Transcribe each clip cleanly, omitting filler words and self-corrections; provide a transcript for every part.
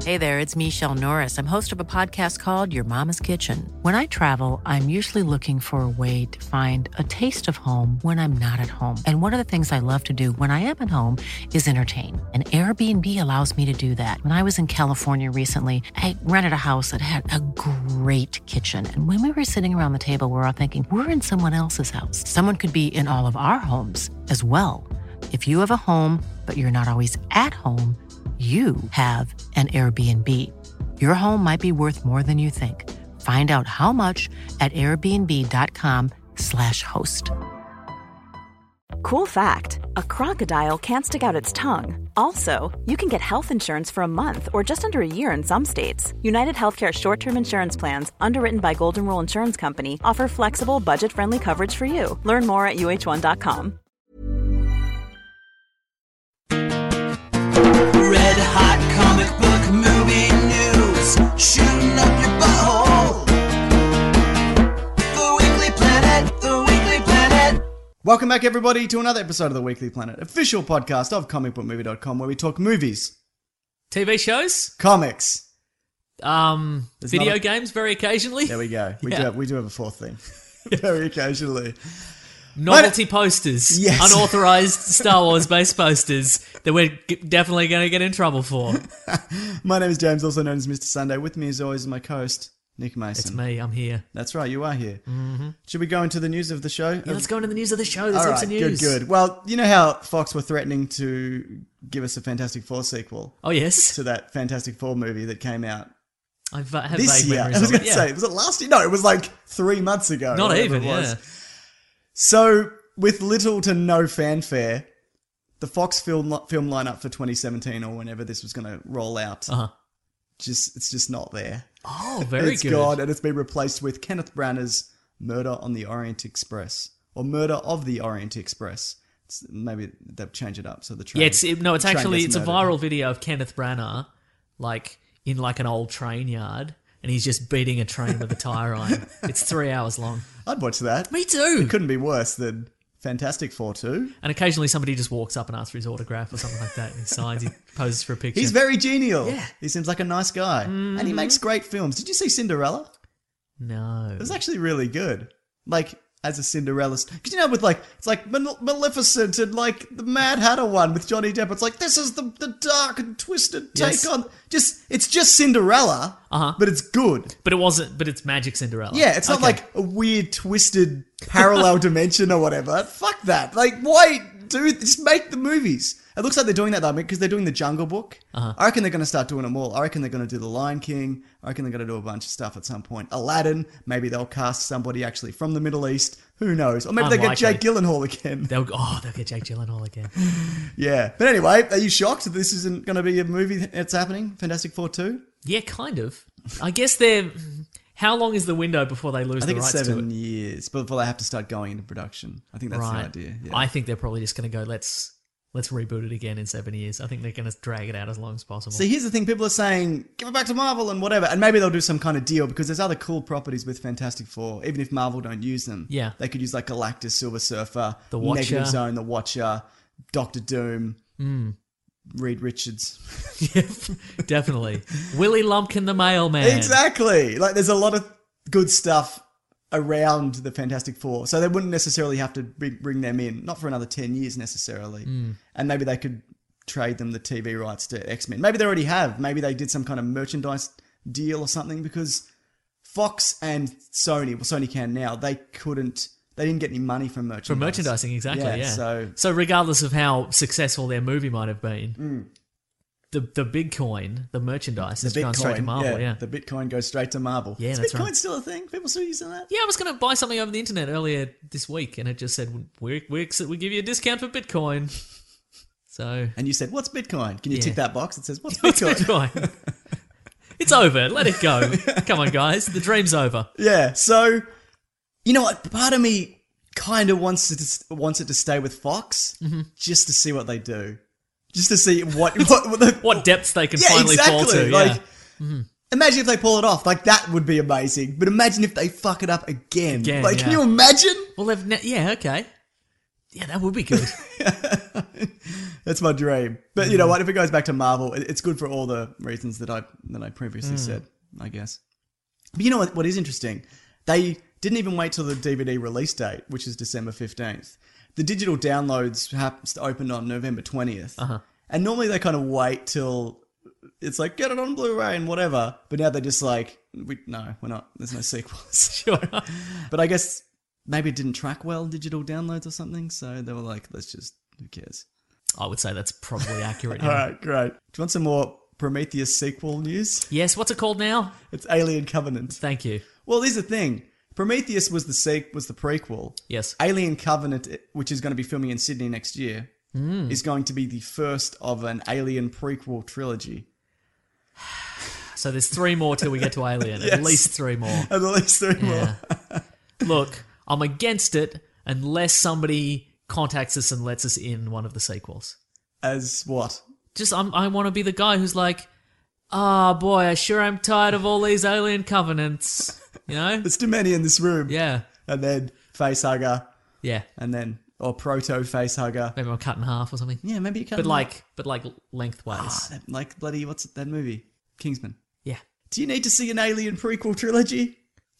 Hey there, it's Michelle Norris. I'm host of a podcast called Your Mama's Kitchen. When I travel, I'm usually looking for a way to find a taste of home when I'm not at home. And one of the things I love to do when I am at home is entertain. And Airbnb allows me to do that. When I was in California recently, I rented a house that had a great kitchen. And when we were sitting around the table, we were all thinking, we're in someone else's house. Someone could be in all of our homes as well. If you have a home, but you're not always at home, you have an Airbnb. Your home might be worth more than you think. Find out how much at airbnb.com/host. Cool fact, a crocodile can't stick out its tongue. Also, you can get health insurance for a month or just under a year in some states. United Healthcare short-term insurance plans, underwritten by Golden Rule Insurance Company, offer flexible, budget-friendly coverage for you. Learn more at uh1.com. Red hot comic book movie news, shooting up your butthole. The Weekly Planet, the Weekly Planet. Welcome back, everybody, to another episode of the Weekly Planet, official podcast of comicbookmovie.com, where we talk movies, TV shows, comics, video games very occasionally. There we go. We do have a fourth thing. Very occasionally. Novelty posters, Yes. unauthorized Star Wars based posters that we're definitely going to get in trouble for. My name is James, also known as Mr. Sunday. With me, as always, is my co-host, Nick Mason. It's me, I'm here. That's right, you are here. Mm-hmm. Should we go into the news of the show? Yeah, let's go into the news of the show. There's All lots right, of news. good. Well, you know how Fox were threatening to give us a Fantastic Four sequel? Oh, yes. To that Fantastic Four movie that came out I have this vague year. memories I was of going it. to Yeah. say, was it last year? No, it was like 3 months ago. Not whatever even, it was. yeah. So, with little to no fanfare, the Fox film lineup for 2017 or whenever this was going to roll out, it's just not there. Oh, very It's good. gone, and it's been replaced with Kenneth Branagh's Murder on the Orient Express, or Murder of the Orient Express. Maybe they'll change it up so the train. Yeah, it's train a gets viral murdered. video of Kenneth Branagh, in an old train yard, and he's just beating a train with a tire iron. It's 3 hours long. I'd watch that. Me too. It couldn't be worse than Fantastic Four 2. And occasionally somebody just walks up and asks for his autograph or something like that, and he signs, he poses for a picture. He's very genial. Yeah. He seems like a nice guy. And he makes great films. Did you see Cinderella? No. It was actually really good. As a Cinderella... Because, it's like Maleficent and, the Mad Hatter one with Johnny Depp. It's like, this is the dark and twisted take on... It's just Cinderella, but it's good. But it's Magic Cinderella. Yeah, it's not like a weird, twisted parallel dimension or whatever. Fuck that. Why just make the movies? It looks like they're doing that, though, because they're doing the Jungle Book. I reckon they're going to start doing them all. I reckon they're going to do The Lion King. I reckon they're going to do a bunch of stuff at some point. Aladdin, maybe they'll cast somebody actually from the Middle East. Who knows? Or maybe they get Jake Gyllenhaal again. They'll get Jake Gyllenhaal again. Yeah. But anyway, are you shocked that this isn't going to be a movie that's happening? Fantastic Four 2? Yeah, kind of. I guess how long is the window before they lose the rights to it? I think it's 7 years before they have to start going into production. I think that's the idea. Yeah. I think they're probably just going to go, let's reboot it again in 7 years. I think they're going to drag it out as long as possible. See, here's the thing. People are saying, give it back to Marvel and whatever. And maybe they'll do some kind of deal because there's other cool properties with Fantastic Four. Even if Marvel don't use them. Yeah. They could use Galactus, Silver Surfer, The Watcher. Negative Zone, The Watcher, Doctor Doom, Reed Richards. Yeah, definitely. Willie Lumpkin the Mailman. Exactly. There's a lot of good stuff around the Fantastic Four. So they wouldn't necessarily have to bring them in. Not for another 10 years necessarily. And maybe they could trade them the TV rights to X-Men. Maybe they already have. Maybe they did some kind of merchandise deal or something because Fox and Sony, Sony can now, they didn't get any money from merchandise. From merchandising, exactly, yeah. So regardless of how successful their movie might have been, the Bitcoin, the merchandise, is going straight to Marvel, yeah. The Bitcoin goes straight to Marvel. Yeah, is that's Bitcoin right. still a thing? People still using that? Yeah, I was going to buy something over the internet earlier this week, and it just said, we give you a discount for Bitcoin. So... And you said, what's Bitcoin? Can you Yeah. tick that box? It says, what's What's Bitcoin? Bitcoin? It's over. Let it go. Come on, guys. The dream's over. Yeah, so, you know what? Part of me kind of wants it to stay with Fox just to see what they do. Just to see What depths they can finally fall to. Yeah. Imagine if they pull it off. That would be amazing. But imagine if they fuck it up again. Can yeah. you imagine? Well, yeah, okay. Yeah, that would be good. That's my dream. But you know what? If it goes back to Marvel, it's good for all the reasons that I previously said, I guess. But you know what is interesting? They didn't even wait till the DVD release date, which is December 15th. The digital downloads opened on November 20th. Uh-huh. And normally they kind of wait till it's like, get it on Blu-ray and whatever. But now they're just like, no, we're not. There's no sequels. Sure. But I guess maybe it didn't track well, digital downloads or something. So they were like, who cares? I would say that's probably accurate. All Yeah. right, great. Do you want some more Prometheus sequel news? Yes, what's it called now? It's Alien Covenant. Thank you. Well, here's the thing. Prometheus was the prequel. Yes. Alien Covenant, which is going to be filming in Sydney next year, is going to be the first of an Alien prequel trilogy. So there's 3 more till we get to Alien. Yes. At least 3 more. At least 3 more. Yeah. Look, I'm against it unless somebody contacts us and lets us in one of the sequels. As what? Just I want to be the guy who's like, oh boy, I sure am tired of all these Alien Covenants. You know? There's too many in this room. Yeah. And then Facehugger, Yeah. and then, or Proto Facehugger. Maybe I'm cut in half or something. Yeah, maybe you can. But like lengthwise. like bloody, what's that movie? Kingsman. Yeah. Do you need to see an Alien prequel trilogy?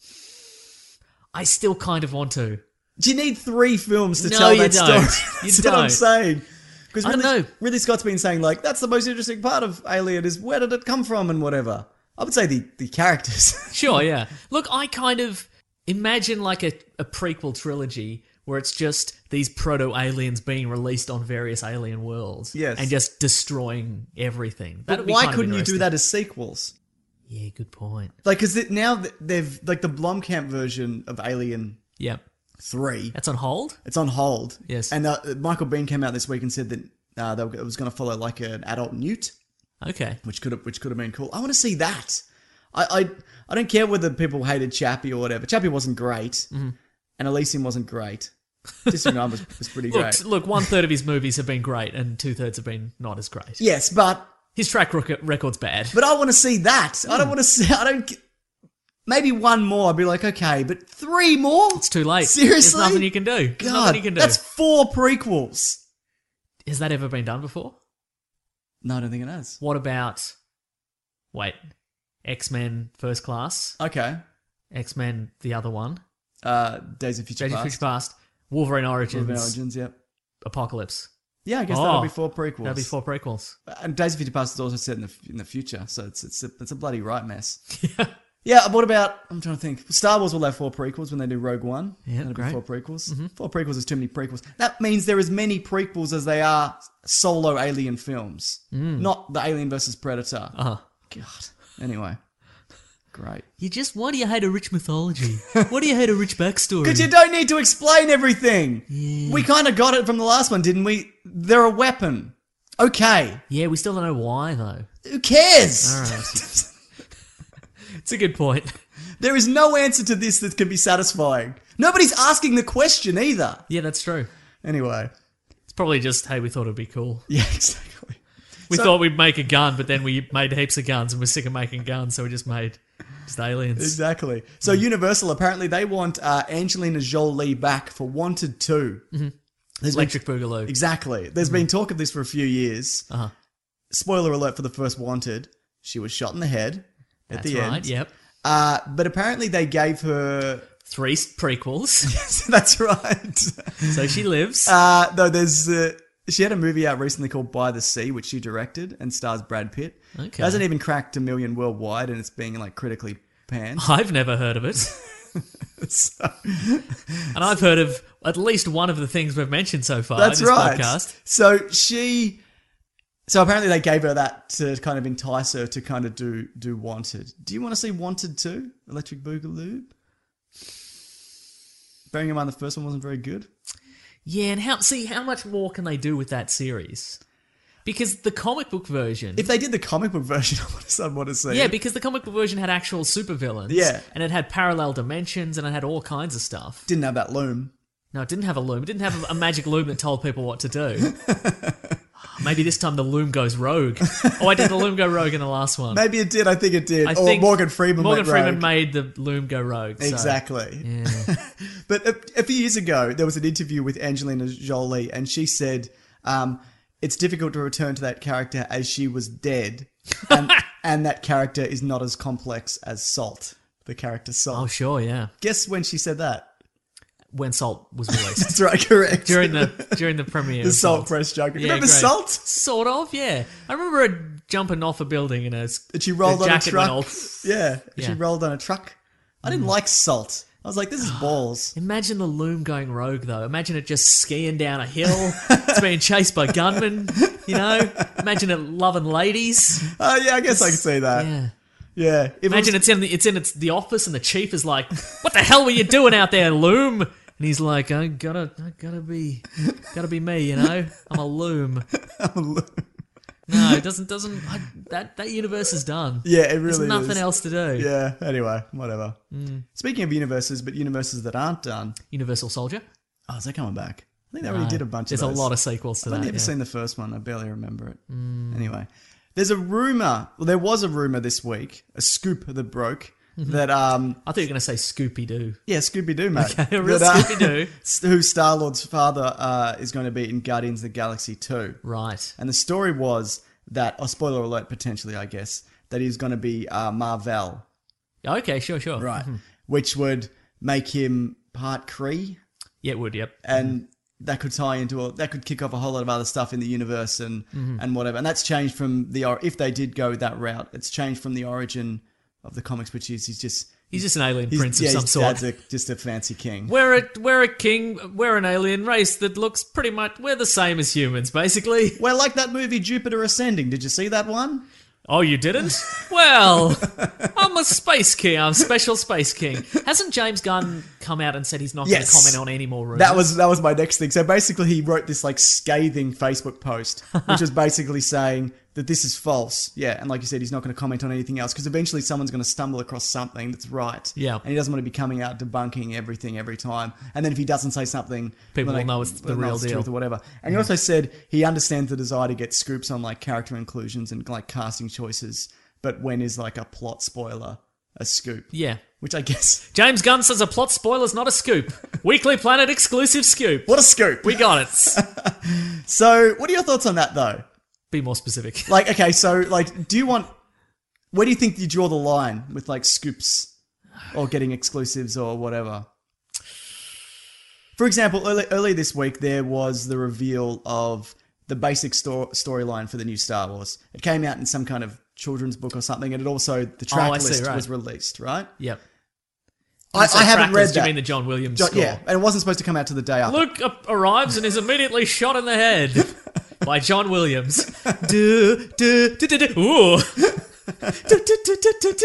I still kind of want to. Do you need 3 films to No, tell you that don't. story? You That's what I'm don't. saying. Because I don't know. Ridley Scott's been saying, like, that's the most interesting part of Alien is where did it come from and whatever. I would say the characters. Sure, yeah. Look, I kind of imagine like a prequel trilogy where it's just these proto-aliens being released on various alien worlds. Yes. And just destroying everything. That'd But be why kind of couldn't you do interesting. that as sequels? Yeah, good point. Like, because now they've, like, the Blomkamp version of Alien Yeah. 3, That's on hold? it's on hold. Yes. And Michael Biehn came out this week and said that it was going to follow, like, an adult newt. Okay. Which could have been cool. I want to see that. I don't care whether people hated Chappie or whatever. Chappie wasn't great, and Elysium wasn't great. District 9 was pretty great. Look, 1/3 of his movies have been great and 2/3 have been not as great. Yes, but His track record's bad. I want to see that. I don't want to see. Maybe 1 more. I'd be like, okay, but 3 more? It's too late. Seriously? There's nothing you can do. There's nothing you can do. That's 4 prequels. Has that ever been done before? No, I don't think it has. What about... Wait. X-Men First Class? Okay. X-Men the other one? Days of Future Days of Past. Future Past. Wolverine Origins. Wolverine Origins, yep. Apocalypse. Yeah, I guess that'll be 4 prequels. That'll be 4 prequels. And Days of Future Past is also set in the future, so it's a bloody right mess. Yeah, what about, I'm trying to think, Star Wars will have 4 prequels when they do Rogue One. Yeah, That'll great. be 4 prequels. 4 prequels is too many prequels. That means there are as many prequels as they are solo Alien films. Not the Alien versus Predator. Uh-huh. God. Anyway. Great. Why do you hate a rich mythology? Why do you hate a rich backstory? Because you don't need to explain everything. Yeah. We kind of got it from the last one, didn't we? They're a weapon. Okay. Yeah, we still don't know why, though. Who cares? All right. It's a good point. There is no answer to this that can be satisfying. Nobody's asking the question either. Yeah, that's true. Anyway. It's probably just, hey, we thought it'd be cool. Yeah, exactly. We thought we'd make a gun, but then we made heaps of guns and we're sick of making guns, so we just made just aliens. Exactly. So Universal, apparently, they want Angelina Jolie back for Wanted 2. Mm-hmm. Electric Boogaloo. Exactly. There's been talk of this for a few years. Uh-huh. Spoiler alert for the first Wanted. She was shot in the head at the end. That's right, yep. But apparently they gave her... 3 prequels. Yes, that's right. So she lives. Though there's... she had a movie out recently called By the Sea, which she directed and stars Brad Pitt. Okay. It hasn't even cracked 1 million worldwide, and it's being like critically panned. I've never heard of it. So, And I've heard of at least one of the things we've mentioned so far that's in this right. podcast. So apparently they gave her that to kind of entice her to kind of do Wanted. Do you want to see Wanted 2? Electric Boogaloo? Bearing in mind the first one wasn't very good. Yeah, and how much more can they do with that series? Because the comic book version... If they did the comic book version, I want to see. Yeah, because the comic book version had actual supervillains. Yeah. And it had parallel dimensions and it had all kinds of stuff. Didn't have that loom. No, it didn't have a loom. It didn't have a magic loom that told people what to do. Maybe this time the loom goes rogue. Oh, I did the loom go rogue in the last one. Maybe it did. I think it did. I think Morgan Freeman Morgan went rogue. Freeman made the loom go rogue. So. Exactly. Yeah. But a few years ago, there was an interview with Angelina Jolie, and she said it's difficult to return to that character as she was dead, and that character is not as complex as Salt, the character Salt. Oh, sure, yeah. Guess when she said that? When Salt was released. That's right, correct. during the premiere. The of Salt press junket. Yeah, Remember great. Salt? Sort of, yeah. I remember her jumping off a building in a... That she rolled the on a jacket truck. went all- Yeah, Yeah. she rolled on a truck. I didn't like Salt. I was like, this is balls. Imagine the loom going rogue, though. Imagine it just skiing down a hill. It's being chased by gunmen, you know? Imagine it loving ladies. Yeah, I guess I can see that. Yeah. Yeah. If it Imagine was- it's in the office and the chief is like, "What the hell were you doing out there, loom?" And he's like, I gotta be me, you know? I'm a loom. No, it doesn't, that universe is done. Yeah, it really There's nothing is. else to do. Yeah, anyway, whatever. Speaking of universes, but universes that aren't done. Universal Soldier? Oh, is that coming back? I think they already did a bunch There's of those. a lot of sequels to I've that. never yeah. seen the first one. I barely remember it. Anyway, there's a rumor. Well, there was a rumor this week, a scoop that broke that I thought you were going to say Scooby Doo. yeah, Scooby Doo, mate. Okay, a real That, Scooby-Doo. who Star Lord's father is going to be in Guardians of the Galaxy 2. Right. And the story was that, spoiler alert, potentially, I guess, that he's going to be Marvel, Okay, sure. right? Which would make him part Kree, Yeah, it would, yep. and that could tie into that could kick off a whole lot of other stuff in the universe and whatever. And that's changed from if they did go that route, it's changed from the origin of the comics, which is he's just an alien prince of some his sort. dad's just a fancy king. We're a king, we're an alien race that looks pretty much, we're the same as humans, basically. Well, like that movie Jupiter Ascending. Did you see that one? Oh, you didn't? Well, I'm a space king. I'm special space king. Hasn't James Gunn come out and said he's not going to Yes. comment on any more rumors? That was my next thing. So basically, he wrote this like scathing Facebook post, which was basically saying that this is false. Yeah, and like you said, he's not going to comment on anything else because eventually someone's going to stumble across something that's right. Yeah. and he doesn't want to be coming out debunking everything every time. And then if he doesn't say something, People then will know it's the real deal. truth or whatever. And he also said he understands the desire to get scoops on like character inclusions and like casting choices, but when is like a plot spoiler a scoop? Yeah. Which I guess James Gunn says a plot spoiler's not a scoop. Weekly Planet exclusive scoop. what a scoop. We got it. So, what are your thoughts on that though? Be more specific. Like, okay, so, like, where do you think you draw the line with, like, scoops or getting exclusives or whatever? For example, early this week, there was the reveal of the basic storyline for the new Star Wars. It came out in some kind of children's book or something, and it also, the track I see, list right. was released, right? Yep. I haven't read Do that. you mean the John Williams score? Yeah, and it wasn't supposed to come out to the day after. Luke arrives and is immediately shot in the head by John Williams. Do, do, do, do, do. Ooh. Do, do, do, do, do,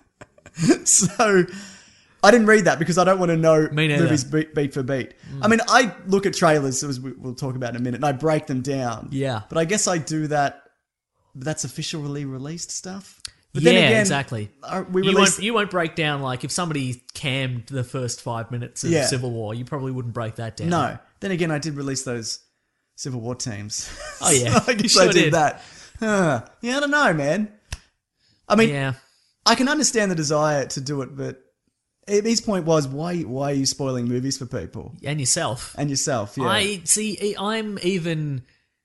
do. So I didn't read that because I don't want to know Me neither. movies beat for beat. I mean, I look at trailers, as we'll talk about in a minute, and I break them down. Yeah. But I guess I do that. But that's officially released stuff. But Yeah, then again, exactly. We You released. won't break down, like, if somebody cammed the first 5 minutes of Yeah. Civil War, you probably wouldn't break that down. No. Then again, I did release those Civil War teams. Oh, yeah. So I guess You I sure did did. that. Yeah, I don't know, man. I mean, Yeah. I can understand the desire to do it, but his point was, why are you spoiling movies for people And yourself. and yourself? Yeah. I see. I'm even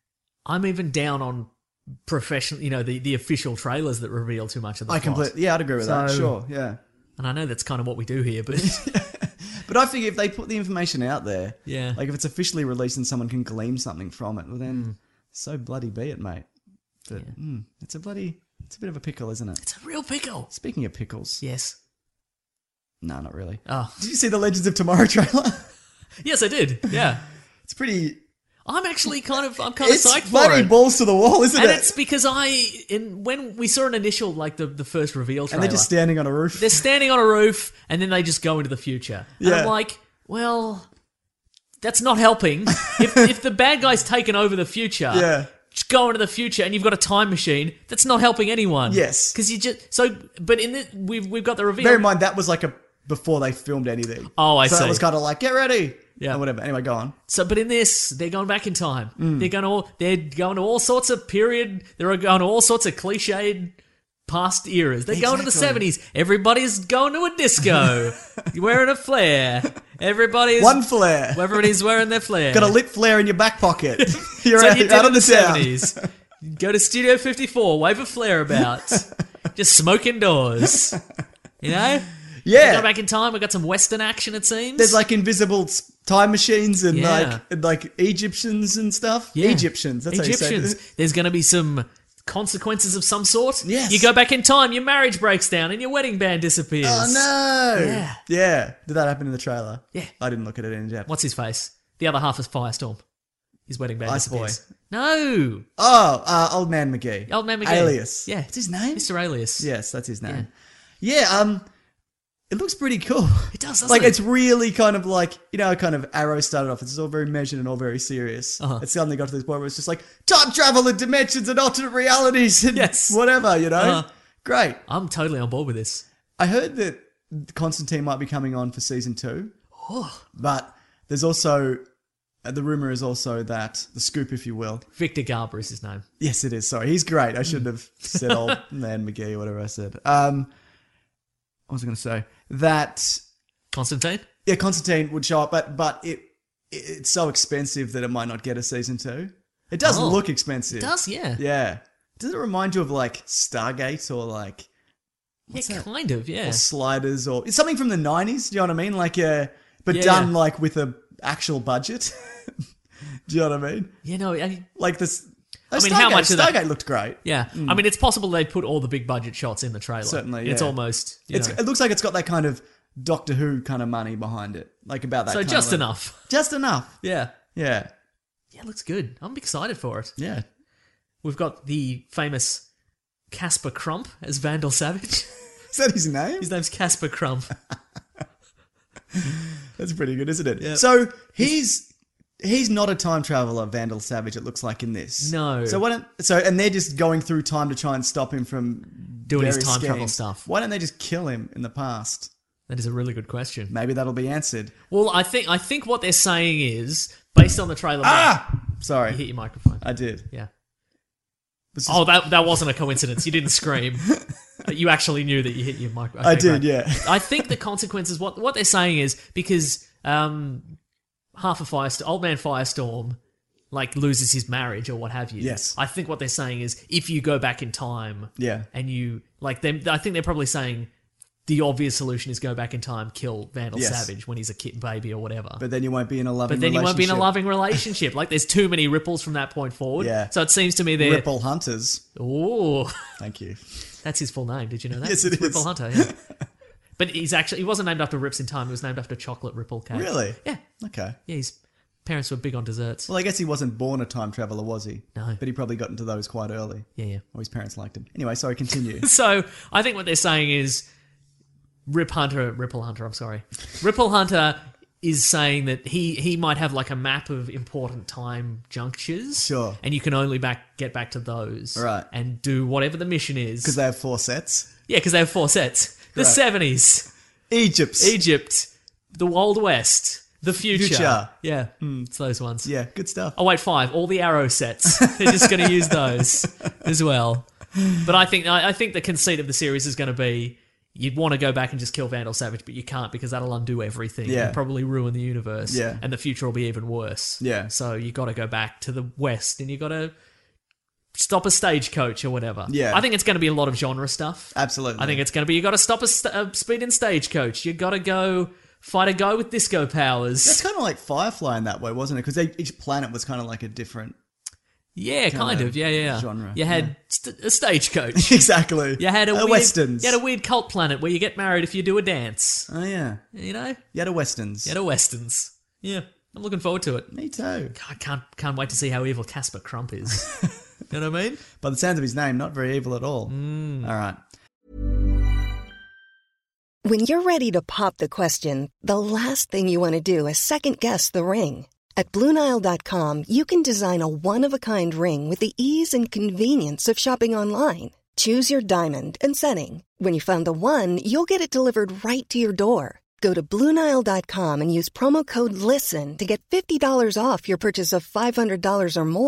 down on professional. You know, the official trailers that reveal too much of the I plot. completely, yeah, I'd agree with that. So- Sure, yeah. And I know that's kind of what we do here, but But I figure if they put the information out there, Yeah. like if it's officially released and someone can glean something from it, well then, so bloody be it, mate. But it's a bit of a pickle, isn't it? it's a real pickle. Speaking of pickles, Yes. no, not really. Oh, Did you see the Legends of Tomorrow trailer? yes, I did. Yeah. It's pretty. I'm kind of It's psyched for bloody it. balls to the wall, isn't And it? it's because when we saw an initial, like the first reveal And trailer, they're just standing on a roof. they're standing on a roof and then they just go into the future. And Yeah. I'm like, well, that's not helping. if the bad guy's taken over the future, Yeah. just go into the future and you've got a time machine, that's not helping anyone. Yes. Because you just, but in this, we've got the reveal. Bear in mind, that was like before they filmed anything. Oh, I so see. it was kind of like, get ready. Yeah. Or whatever. Anyway, go on. So, but in this, they're going back in time. Mm. They're going to all sorts of period. They're going to all sorts of cliched past eras. They're going to the Exactly. 70s. Everybody's going to a disco. You're wearing a flare. Everybody's One flare. Everybody's wearing their flare. Got a lit flare in your back pocket. You're so out, you did out in on the the town. 70s. Go to Studio 54, wave a flare about. Just smoke indoors. You know? Yeah. Go back in time. We got some Western action, it seems. There's like invisible time machines and Yeah. like Egyptians and stuff. Yeah. Egyptians. That's how you say Egyptians. it. There's going to be some consequences of some sort. Yes. You go back in time, your marriage breaks down, and your wedding band disappears. Oh no! Yeah. Yeah. Did that happen in the trailer? Yeah. I didn't look at it in depth. What's his face? The other half is Firestorm. His wedding band Ice Boy. disappears. No! Oh, Old Man McGee. Old Man McGee. Alias. Yeah. What's his name? Mr. Alias. Yes, that's his name. Yeah. It looks pretty cool. It does, doesn't Like, it? it's really kind of like, kind of Arrow started off. It's all very measured and all very serious. Uh-huh. It suddenly got to this point where it's just like, time travel and dimensions and alternate realities and Yes. whatever, Uh-huh. Great. I'm totally on board with this. I heard that Constantine might be coming on for season 2. Oh. But there's also, the rumor is also that, the scoop, if you will. Victor Garber is his name. Yes, it is. Sorry. He's great. I shouldn't have said Old Man McGee or whatever I said. What was I going to say? That, Constantine? yeah, Constantine would show up, but it's so expensive that it might not get a season 2. It does Oh. look expensive. It does, yeah. Yeah. Does it remind you of like Stargate or like Yeah, kind of, yeah. or Sliders or it's something from the 90s? Do you know what I mean? Like but Yeah, done yeah. like with a actual budget. Do you know what I mean? You know, Like this. I mean, how much of that- Stargate looked great. yeah. I mean, it's possible they put all the big budget shots in the trailer. Certainly, It's yeah. almost, you know. It looks like it's got that kind of Doctor Who kind of money behind it, like about that. So kind just of enough. Just enough. Yeah. Yeah. Yeah, it looks good. I'm excited for it. Yeah. We've got the famous Casper Crump as Vandal Savage. Is that his name? His name's Casper Crump. That's pretty good, isn't it? Yep. So he's not a time traveler, Vandal Savage. It looks like in this. No. So and they're just going through time to try and stop him from Doing his various time travel schemes. stuff. Why don't they just kill him in the past? That is a really good question. Maybe that'll be answered. Well, I think what they're saying is, based on the trailer... You Sorry, hit your microphone. I did. Yeah. This is- Oh, that wasn't a coincidence. You didn't scream. You actually knew that you hit your microphone. I did, yeah. I think the consequences, what they're saying is, because half of Old Man Firestorm, like, loses his marriage or what have you. Yes. I think what they're saying is, if you go back in time, Yeah. and you, like, I think they're probably saying the obvious solution is go back in time, kill Vandal Yes. Savage when he's a kitten baby or whatever. But then you won't be in a loving But then you won't be in a relationship. loving relationship. Like, there's too many ripples from that point forward. Yeah. So it seems to me they're... Ripple Hunters. Ooh, Thank you. that's his full name. Did you know that? Yes, it It's is. Ripple Hunter, yeah. But he wasn't named after Rips in Time. He was named after Chocolate Ripple Cake. Really? Yeah. Okay. Yeah, his parents were big on desserts. Well, I guess he wasn't born a time traveler, was he? No. But he probably got into those quite early. Yeah. Or his parents liked him. Anyway, sorry, continue. So I think what they're saying is Ripple Hunter is saying that he might have like a map of important time junctures. Sure. And you can only get back to those. Right. And do whatever the mission is. Because they have 4 sets. Yeah, because they have 4 sets. The Right. 70s. Egypt. The Old West. The future. Yeah. It's those ones. Yeah, good stuff. Oh, wait, 5. All the Arrow sets. They're just going to use those as well. But I think the conceit of the series is going to be you'd want to go back and just kill Vandal Savage, but you can't because that'll undo everything Yeah. and probably ruin the universe. Yeah. And the future will be even worse. Yeah. So you got to go back to the West and you got to stop a stagecoach or whatever. Yeah. I think it's going to be a lot of genre stuff. Absolutely. I think it's going to be you got to stop a speeding stagecoach. You got to go fight a guy with disco powers. That's kind of like Firefly in that way, wasn't it? Because each planet was kind of like a different... Yeah, kind of. Yeah. genre, You had a stagecoach. Exactly. You had Westerns. You had a weird cult planet where you get married if you do a dance. Oh, yeah. You know? You had a Westerns. You had a westerns. Yeah, I'm looking forward to it. Me too. I can't wait to see how evil Casper Crump is. You know what I mean? By the sounds of his name, not very evil at all. All right. When you're ready to pop the question, the last thing you want to do is second-guess the ring. At BlueNile.com, you can design a one-of-a-kind ring with the ease and convenience of shopping online. Choose your diamond and setting. When you find the one, you'll get it delivered right to your door. Go to BlueNile.com and use promo code LISTEN to get $50 off your purchase of $500 or more.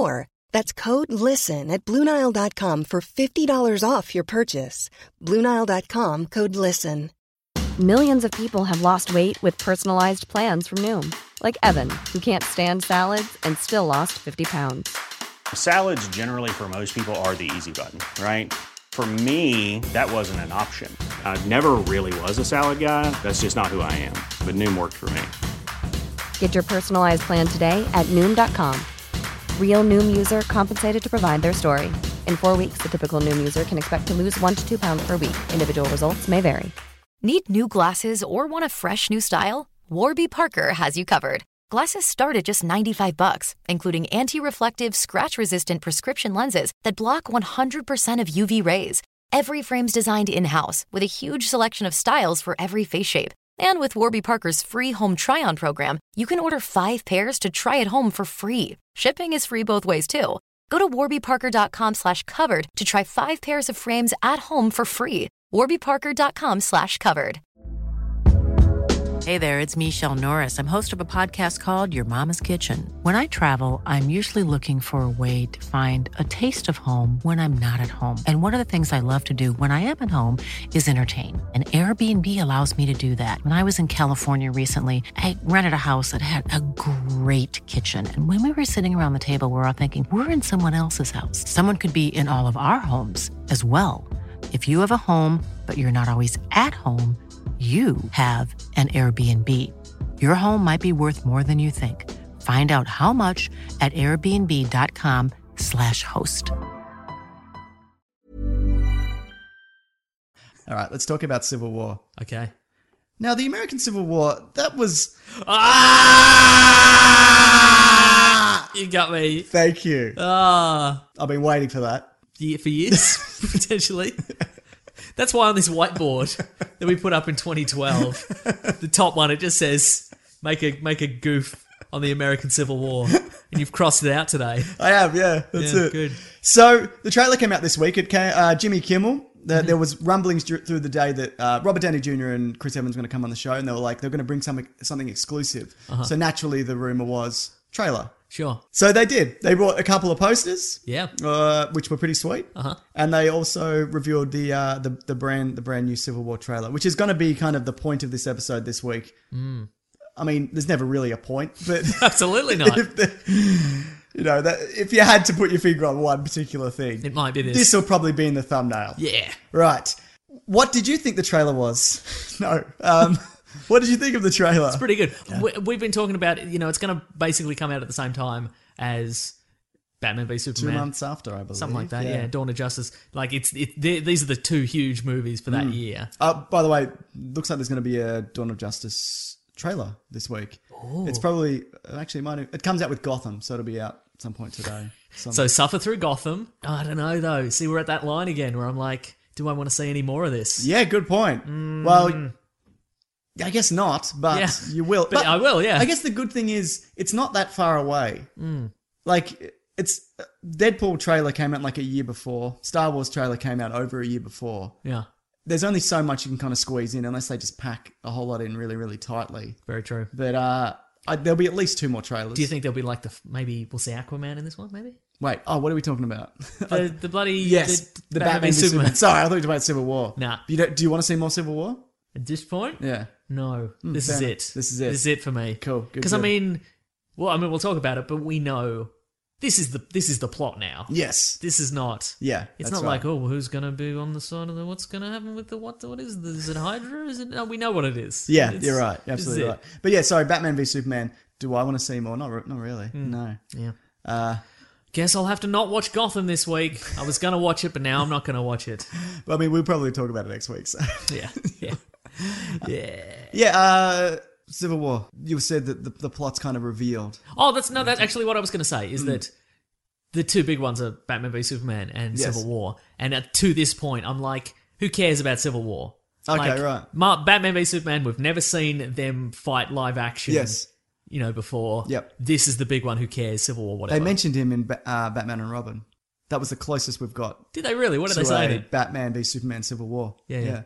That's code LISTEN at BlueNile.com for $50 off your purchase. BlueNile.com, code LISTEN. Millions of people have lost weight with personalized plans from Noom. Like Evan, who can't stand salads and still lost 50 pounds. Salads generally for most people are the easy button, right? For me, that wasn't an option. I never really was a salad guy. That's just not who I am. But Noom worked for me. Get your personalized plan today at Noom.com. Real Noom user compensated to provide their story. In 4 weeks, the typical Noom user can expect to lose 1 to 2 pounds per week. Individual results may vary. Need new glasses or want a fresh new style? Warby Parker has you covered. Glasses start at just $95, including anti-reflective, scratch-resistant prescription lenses that block 100% of UV rays. Every frame's designed in-house with a huge selection of styles for every face shape. And with Warby Parker's free home try-on program, you can order 5 pairs to try at home for free. Shipping is free both ways, too. Go to warbyparker.com/covered to try 5 pairs of frames at home for free. warbyparker.com/covered. Hey there, it's Michelle Norris. I'm host of a podcast called Your Mama's Kitchen. When I travel, I'm usually looking for a way to find a taste of home when I'm not at home. And one of the things I love to do when I am at home is entertain. And Airbnb allows me to do that. When I was in California recently, I rented a house that had a great kitchen. And when we were sitting around the table, we're all thinking, we're in someone else's house. Someone could be in all of our homes as well. If you have a home, but you're not always at home, you have an Airbnb. Your home might be worth more than you think. Find out how much at airbnb.com/host. All right, let's talk about Civil War. Okay. Now, the American Civil War, that was... You got me. Thank you. I've been waiting for that. For years, potentially. That's why on this whiteboard that we put up in 2012, the top one, it just says, make a goof on the American Civil War. And you've crossed it out today. I have, yeah. That's it. Good. So, the trailer came out this week. It came, Jimmy Kimmel, there was rumblings through the day that Robert Downey Jr. and Chris Evans were going to come on the show, and they were like, they're going to bring something exclusive. So, naturally, the rumor was trailer. Sure. So they did. They brought a couple of posters, Yeah. which were pretty sweet, and they also revealed the brand new Civil War trailer, which is going to be kind of the point of this episode this week. I mean, there's never really a point, but Absolutely not. if you had to put your finger on one particular thing, It might be this. This will probably be in the thumbnail. Yeah. Right. What did you think the trailer was? No. What did you think of the trailer? It's pretty good. Yeah. We've been talking about, it's going to basically come out at the same time as Batman v Superman. 2 months after, I believe. Something like that, yeah. Dawn of Justice. Like, these are the 2 huge movies for that year. By the way, looks like there's going to be a Dawn of Justice trailer this week. Ooh. It's probably, actually, it comes out with Gotham, so it'll be out at some point today. So suffer through Gotham. Oh, I don't know, though. See, we're at that line again where I'm like, do I want to see any more of this? Yeah, good point. Well, I guess not, but you will. But I will, yeah. I guess the good thing is it's not that far away. Like, it's Deadpool trailer came out like a year before. Star Wars trailer came out over a year before. Yeah. There's only so much you can kind of squeeze in unless they just pack a whole lot in really, really tightly. Very true. But there'll be at least 2 more trailers. Do you think there'll be like maybe we'll see Aquaman in this one, maybe? Wait, what are we talking about? The bloody... Yes, the Batman v Superman. Sorry, I thought you were talking about Civil War. Nah. Do you want to see more Civil War? At this point? Yeah. No. This is it. This is it. This is it for me. Cool. Because we'll talk about it, but we know this is the plot now. Yes. This is not. Yeah. It's not like, who's going to be on the side of what's going to happen with what is this? Is it Hydra? No, we know what it is. Yeah, you're right. Absolutely right. But yeah, sorry, Batman v Superman. Do I want to see more? Not really. No. Yeah. Guess I'll have to not watch Gotham this week. I was going to watch it, but now I'm not going to watch it. Well, I mean, we'll probably talk about it next week. So. Yeah. Civil War. You said that the plot's kind of revealed. Oh, that's actually what I was going to say, is that the 2 big ones are Batman v Superman and Civil War. And to this point, I'm like, who cares about Civil War? Okay, right. Batman v Superman, we've never seen them fight live action. Yes. Before. Yep. This is the big one. Who cares? Civil War, whatever. They mentioned him in Batman and Robin. That was the closest we've got. Did they really? What did they say then? Batman v Superman Civil War. Yeah.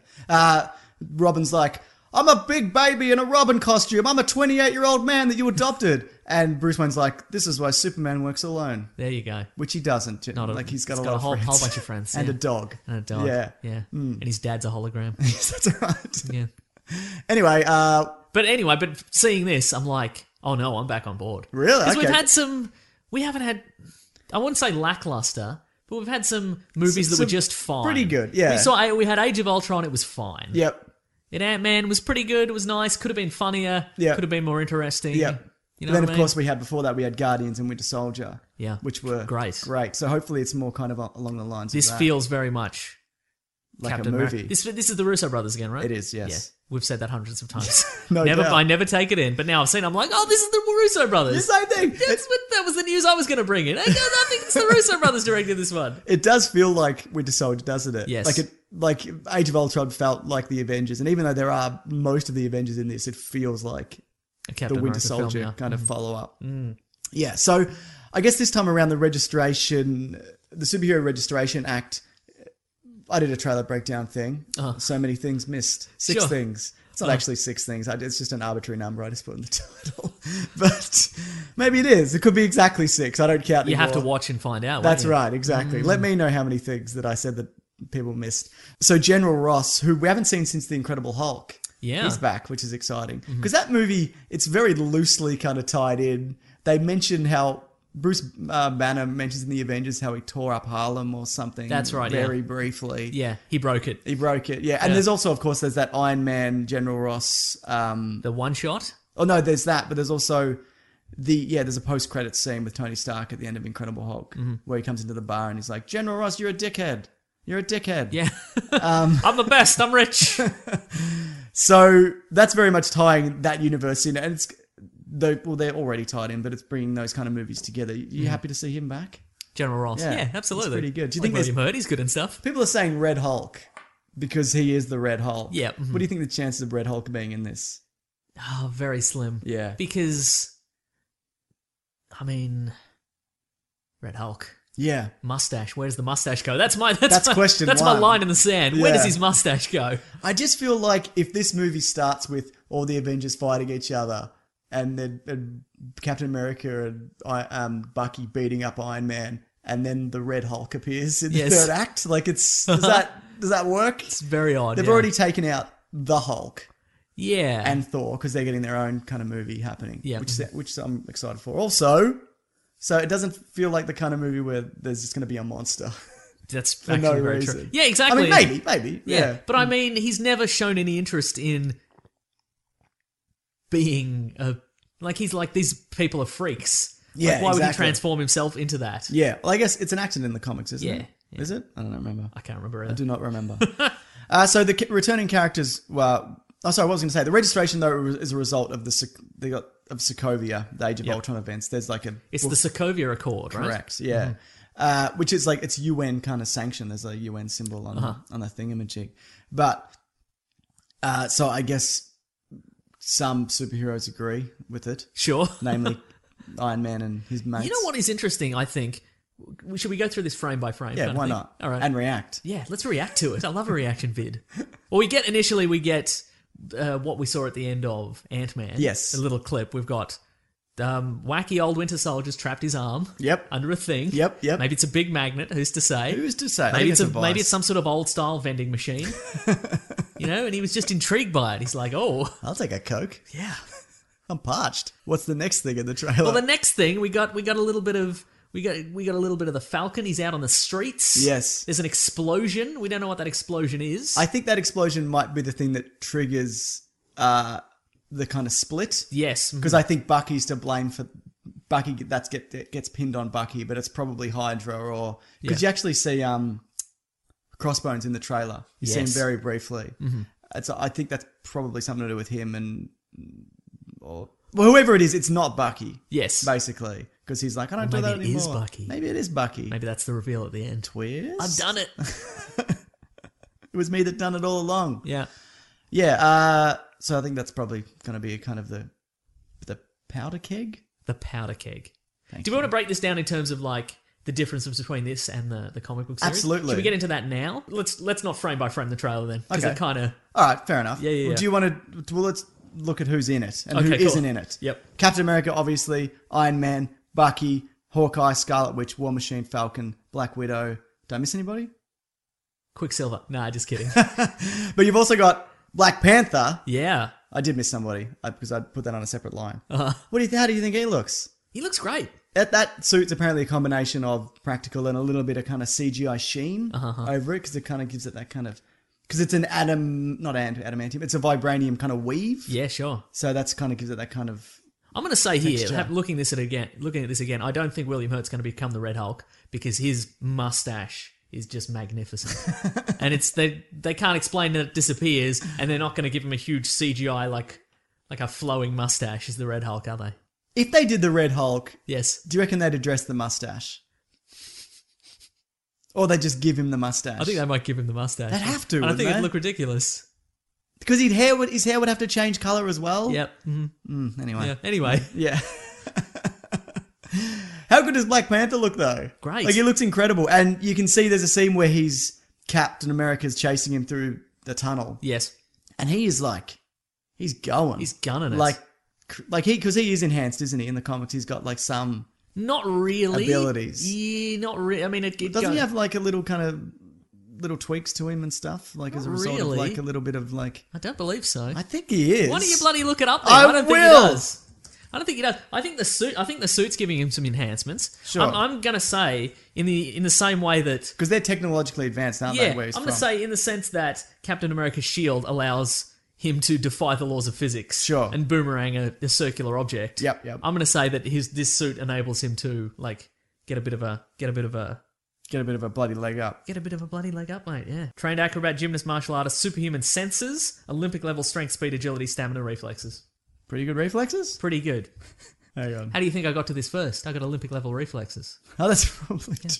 Robin's like, I'm a big baby in a Robin costume. I'm a 28-year-old man that you adopted. And Bruce Wayne's like, this is why Superman works alone. There you go. Which he doesn't. He's got a whole friends. bunch of friends. And yeah. a dog. And a dog. Yeah. Yeah. And his dad's a hologram. Yes, that's right. Yeah. Anyway, But seeing this, I'm like, oh no, I'm back on board. Really? Because Okay. we haven't had, I wouldn't say lackluster, but we've had some movies that Some were just fine. pretty good, yeah. We had Age of Ultron, it was fine. Yep. And Ant-Man was pretty good, it was nice, could have been funnier, Yeah. could have been more interesting. Yep. You know Then, what of I mean? course, before that, we had Guardians and Winter Soldier. Yeah. Which were Great. So hopefully it's more kind of along the lines This of that. feels very much like Captain a movie. America. This is the Russo brothers again, right? It is, yes. Yeah. We've said that hundreds of times. No doubt. I never take it in, but now I've seen it, I'm like, oh, this is the Russo brothers. The same thing. That was the news I was going to bring in. I think it's the Russo brothers directing this one. It does feel like Winter Soldier, doesn't it? Yes. Like Age of Ultron felt like the Avengers, and even though there are most of the Avengers in this, it feels like A Captain the Winter America film, Soldier yeah. kind of follow up. Yeah, so I guess this time around the Superhero Registration Act, I did a trailer breakdown thing. So many things missed. 6 Sure. things. It's not actually 6 things. It's just an arbitrary number I just put in the title. But maybe it is. It could be exactly 6. I don't count You anymore. have to watch and find out. That's won't you? right, exactly. Let me know how many things that I said that people missed. So General Ross, who we haven't seen since The Incredible Hulk, Yeah. he's back, which is exciting. Because that movie, it's very loosely kind of tied in. They mention how Bruce Banner mentions in The Avengers how he tore up Harlem or something. That's right, Very briefly. Yeah, he broke it. He broke it, yeah. And Yeah. there's also, of course, there's that Iron Man, General Ross. The one shot? Oh, no, there's that, but there's also there's a post-credits scene with Tony Stark at the end of Incredible Hulk where he comes into the bar and he's like, General Ross, you're a dickhead. You're a dickhead. Yeah. I'm the best. I'm rich. So that's very much tying that universe in. And they're already tied in, but it's bringing those kind of movies together. You happy to see him back? General Ross. Yeah, Yeah, absolutely. it's pretty good. Do you Like think there's- William Hurt, he's good and stuff. People are saying Red Hulk because he is the Red Hulk. Yeah. What do you think the chances of Red Hulk being in this? Oh, very slim. Yeah. Because, I mean, Red Hulk. Yeah. Mustache. Where does the mustache go? That's my question That's my one. line in the sand. Where does Yeah. his mustache go? I just feel like if this movie starts with all the Avengers fighting each other and then Captain America and Bucky beating up Iron Man and then the Red Hulk appears in the Yes. third act, like does that work? It's very odd. They've yeah. already taken out the Hulk Yeah. and Thor because they're getting their own kind of movie happening, Yeah. which I'm excited for. Also, so it doesn't feel like the kind of movie where there's just going to be a monster. That's for actually no very reason. true. Yeah, exactly. I mean, maybe. Yeah. But I mean, he's never shown any interest in being he's like, these people are freaks. Yeah, Like, why would he exactly. transform himself into that? Yeah. Well, I guess it's an accident in the comics, isn't it? Yeah. Is it? I don't remember. I can't remember I either. do not remember. So the returning characters. Well, sorry, what was I going to say? The registration though is a result of of Sokovia, the Age of Yep. Ultron events. There's like a It's the Sokovia Accord, right? correct, yeah. Which is like it's UN kind of sanction. There's a UN symbol on the thingamajig, but so I guess some superheroes agree with it, Sure. namely Iron Man and his mates. You know what is interesting, I think? Should we go through this frame by frame? Yeah, kind of why thing? not? All right. And react. Yeah, let's react to it. I love a reaction vid. Well, we get what we saw at the end of Ant-Man. Yes. A little clip. We've got wacky old Winter Soldier's trapped his arm. Yep. Under a thing. Yep. Maybe it's a big magnet. Who's to say? Who's to say? I Maybe think it's it's a maybe vice. it's some sort of old style vending machine. And he was just intrigued by it. He's like, oh, I'll take a Coke. yeah. I'm parched. What's the next thing in the trailer? Well, the next thing we got a little bit of. We got a little bit of the Falcon. He's out on the streets. Yes. There's an explosion. We don't know what that explosion is. I think that explosion might be the thing that triggers the kind of split. Yes. Because I think Bucky's to blame for Bucky. Gets pinned on Bucky, but it's probably Hydra or because you actually see Crossbones in the trailer. You see him Yes. very briefly. Mm-hmm. I think that's probably something to do with him or whoever it is. It's not Bucky. Yes. Basically, because he's like, I don't do that maybe it anymore. is Bucky. Maybe it is Bucky. Maybe that's the reveal at the end. Twist. I've done it. It was me that done it all along. Yeah. Yeah. So I think that's probably going to be a kind of the powder keg. The powder keg. Thank Do we want to break this down in terms of like the differences between this and the comic book series? Absolutely. Should we get into that now? Let's not frame by frame the trailer then, because Okay. it kind of. All right, fair enough. Yeah. Do you want to? Well, look at who's in it and who Okay, cool. isn't in it. Yep. Captain America, obviously, Iron Man, Bucky, Hawkeye, Scarlet Witch, War Machine, Falcon, Black Widow. Did I miss anybody? Quicksilver. Nah, just kidding. But you've also got Black Panther. Yeah. I did miss somebody because I put that on a separate line. Uh-huh. How do you think he looks? He looks great. That suit's apparently a combination of practical and a little bit of kind of CGI sheen over it because it kind of gives it that kind of... Because it's an adamantium, it's a vibranium kind of weave. Yeah, sure. So that's kind of gives it that kind of... I'm going to say here, Texture. looking at this again, I don't think William Hurt's going to become the Red Hulk because his mustache is just magnificent. And they can't explain that it disappears, and they're not going to give him a huge CGI like a flowing mustache as the Red Hulk, are they? If they did the Red Hulk, Yes. do you reckon they'd address the mustache? Or they just give him the mustache? I think they might give him the mustache. They'd have to, And I think wouldn't it'd they? look ridiculous. Because his hair would have to change colour as well? Yep. Anyway. Yeah. Anyway. Yeah. How good does Black Panther look, though? Great. Like, he looks incredible. And you can see there's a scene where Captain America's chasing him through the tunnel. Yes. And he is he's going. He's gunning it. Because he is enhanced, isn't he? In the comics, he's got some... Not really. Abilities. Yeah, not really. I mean, it Doesn't he have a little kind of little tweaks to him and stuff? Like as a result really. of a little bit of I don't believe so. I think he is. Why don't you bloody look it up then? I don't think he will. does. I don't think he does. I think the suit's giving him some enhancements. Sure. I'm going to say in the same way that Because they're technologically advanced, aren't yeah, they? Where he's I'm going to from? say in the sense that Captain America's shield allows him to defy the laws of physics. Sure. And boomerang a circular object. Yep. I'm going to say that this suit enables him to get a bit of a Get a bit of a bloody leg up. bloody leg up, mate. Yeah. Trained acrobat, gymnast, martial artist, superhuman senses, Olympic level strength, speed, agility, stamina, reflexes. Pretty good reflexes? Pretty good. Hang on. How do you think I got to this first? I got Olympic level reflexes. Oh, that's probably true.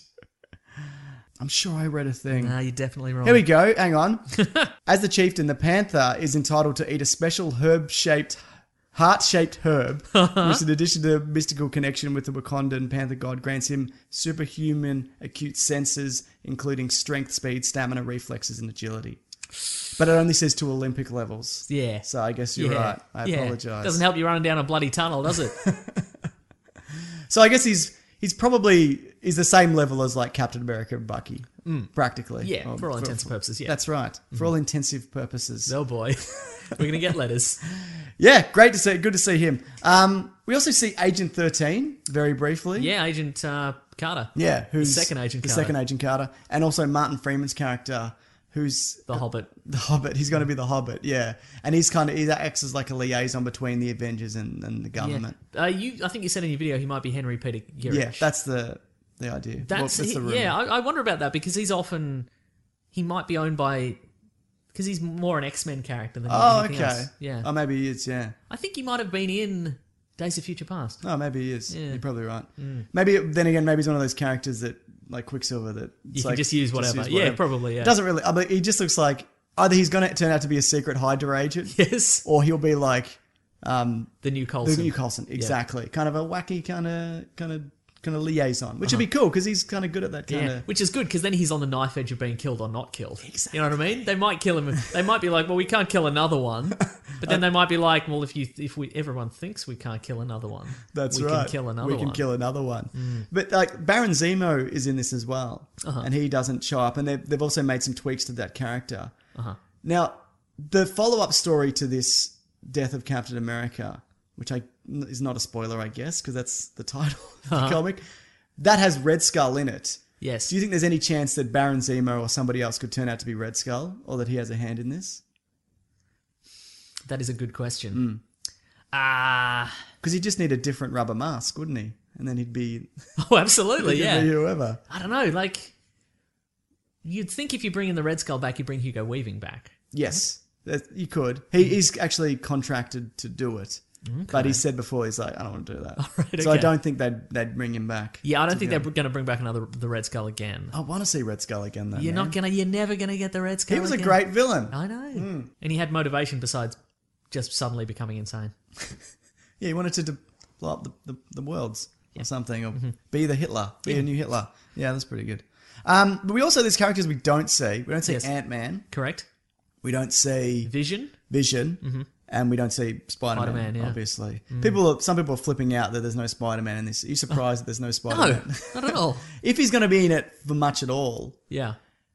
I'm sure I read a thing. Nah, you're definitely wrong. Here we go. Hang on. As the chieftain, the panther is entitled to eat a special heart-shaped herb, which in addition to mystical connection with the Wakandan panther god, grants him superhuman acute senses, including strength, speed, stamina, reflexes, and agility. But it only says to Olympic levels. Yeah. So I guess you're right. I apologise. Doesn't help you running down a bloody tunnel, does it? So I guess he's probably the same level as like Captain America and Bucky, practically. Yeah, Or for all intents and purposes, yeah. That's right. For all intensive purposes. Oh boy. We're going to get letters. Yeah, great to see. Good to see him. We also see Agent 13 very briefly. Yeah, Agent Carter. Yeah, who's The second Agent Carter. second Agent Carter, and also Martin Freeman's character, who's The Hobbit. The Hobbit. He's going to be the Hobbit. Yeah, and he acts as like a liaison between the Avengers and the government. Yeah. I think you said in your video he might be Henry Peter Girish. Yeah, that's the idea. That's the rumor. yeah. I wonder about that because he might be owned by because he's more an X-Men character than anything else. Yeah. Oh, maybe he is. Yeah. I think he might have been in Days of Future Past. Oh, maybe he is. Yeah. You're probably right. Maybe then again, maybe he's one of those characters that like Quicksilver that You can just use whatever. Yeah, probably. Yeah. Doesn't really. I mean, he just looks like either he's going to turn out to be a secret Hydra agent, Yes. or he'll be like The new Coulson. the new Coulson. Exactly. Kind of a wacky kind of liaison, which would be cool because he's kind of good at that kind Yeah, of. which is good because then he's on the knife edge of being killed or not killed. Exactly. You know what I mean? They might kill him. They might be like, well, we can't kill another one. But then they might be like, well, if everyone thinks we can't kill another one, That's we right. can kill another We one. can kill another one. But like Baron Zemo is in this as well, and he doesn't show up. And they've also made some tweaks to that character. Now, the follow-up story to this Death of Captain America, which is not a spoiler, I guess, because that's the title of the comic, that has Red Skull in it. Yes. Do you think there's any chance that Baron Zemo or somebody else could turn out to be Red Skull, or that he has a hand in this? That is a good question. Because he'd just need a different rubber mask, wouldn't he? And then he'd be, Oh, absolutely. he'd Yeah. be whoever. I don't know. Like, you'd think if you bring in the Red Skull back, you bring Hugo Weaving back. Yes, you could. He's actually contracted to do it. But he said before, he's like, I don't want to do that. right, So I okay. don't think they'd bring him back. Yeah, I don't think go. they're going to bring back the Red Skull again. I want to see Red Skull again, though. You're never gonna get the Red Skull. He was a again. great villain. I know. And he had motivation besides just suddenly becoming insane. Yeah, he wanted to blow up the worlds or something, or be the Hitler, be a new Hitler. Yeah, that's pretty good. But we also, there's characters we don't see. We don't see Yes. Ant-Man. Correct. We don't see Vision. Vision. And we don't see Spider-Man, Spider-Man, yeah. obviously. Some people are flipping out that there's no Spider-Man in this. Are you surprised that there's no Spider-Man? No, not at all. If he's going to be in it for much at all, Yeah.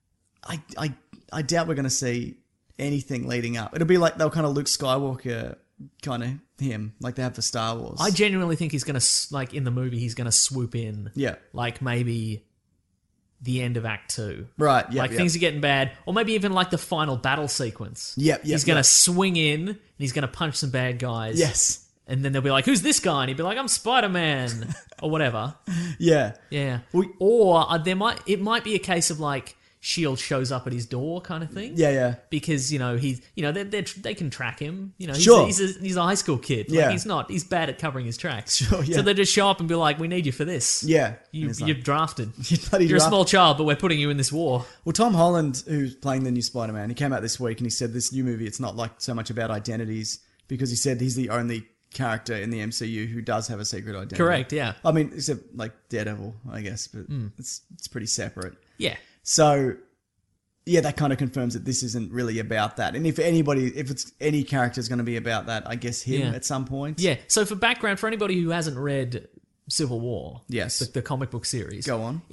I doubt we're going to see anything leading up. It'll be like they'll kind of Luke Skywalker kind of him, like they have for Star Wars. I genuinely think he's going to, like, in the movie, he's going to swoop in. Yeah. Like, maybe the end of Act 2. Right, yeah. Like, things are getting bad. Or maybe even, like, the final battle sequence. Yep, He's going to swing in, and he's going to punch some bad guys. Yes. And then they'll be like, who's this guy? And he'll be like, I'm Spider-Man. Or whatever. Yeah. Yeah. We- Or it might be a case of, like, S.H.I.E.L.D. shows up at his door kind of thing. Yeah. Because, they can track him. Sure. He's a high school kid. Yeah. Like, he's bad at covering his tracks. Sure, yeah. So they just show up and be like, we need you for this. Yeah. You're And it's like, drafted. bloody You're a draft- small child, but we're putting you in this war. Well, Tom Holland, who's playing the new Spider-Man, he came out this week and he said this new movie, it's not like so much about identities, because he said he's the only character in the MCU who does have a secret identity. Correct, yeah. I mean, except like Daredevil, I guess, but it's pretty separate. Yeah. So, yeah, that kind of confirms that this isn't really about that. And if it's any character is going to be about that, I guess him Yeah. at some point. Yeah. So for background, for anybody who hasn't read Civil War, Yes. the comic book series, Go on.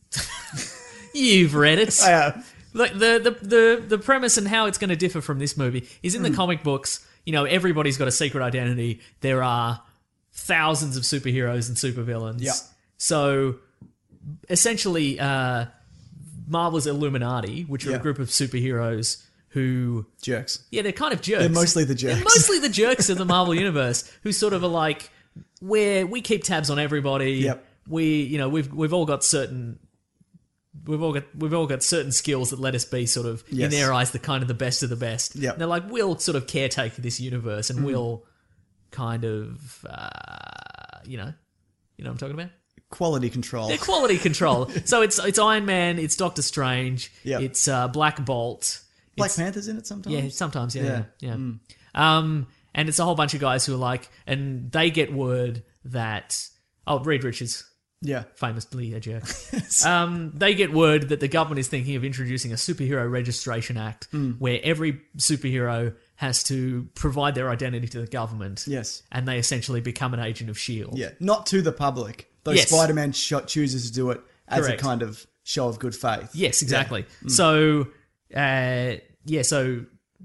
You've read it. I have. Like the premise and how it's going to differ from this movie is in the comic books. Everybody's got a secret identity. There are thousands of superheroes and supervillains. Yeah. So essentially, Marvel's Illuminati, which are Yeah. a group of superheroes who, Jerks. yeah, they're kind of jerks. They're mostly the jerks. They're mostly the jerks of the Marvel universe, who sort of are like, we keep tabs on everybody. Yep. We've all got certain. We've all got certain skills that let us be sort of, in Yes. their eyes, the kind of the best of the best. Yep. And they're like, we'll sort of caretake this universe and we'll kind of, you know what I'm talking about? Quality control. They're quality control. So it's Iron Man, it's Doctor Strange, Yep. it's Black Bolt. Black it's- Panther's in it sometimes? Yeah, sometimes, yeah. Yeah. And it's a whole bunch of guys who are like, and they get word that, Reed Richards, Yeah. famously a jerk. They get word that the government is thinking of introducing a superhero registration act where every superhero has to provide their identity to the government. Yes. And they essentially become an agent of S.H.I.E.L.D. Yeah. Not to the public. Though Yes. Spider-Man chooses to do it as Correct. a kind of show of good faith. Yes, exactly. So, so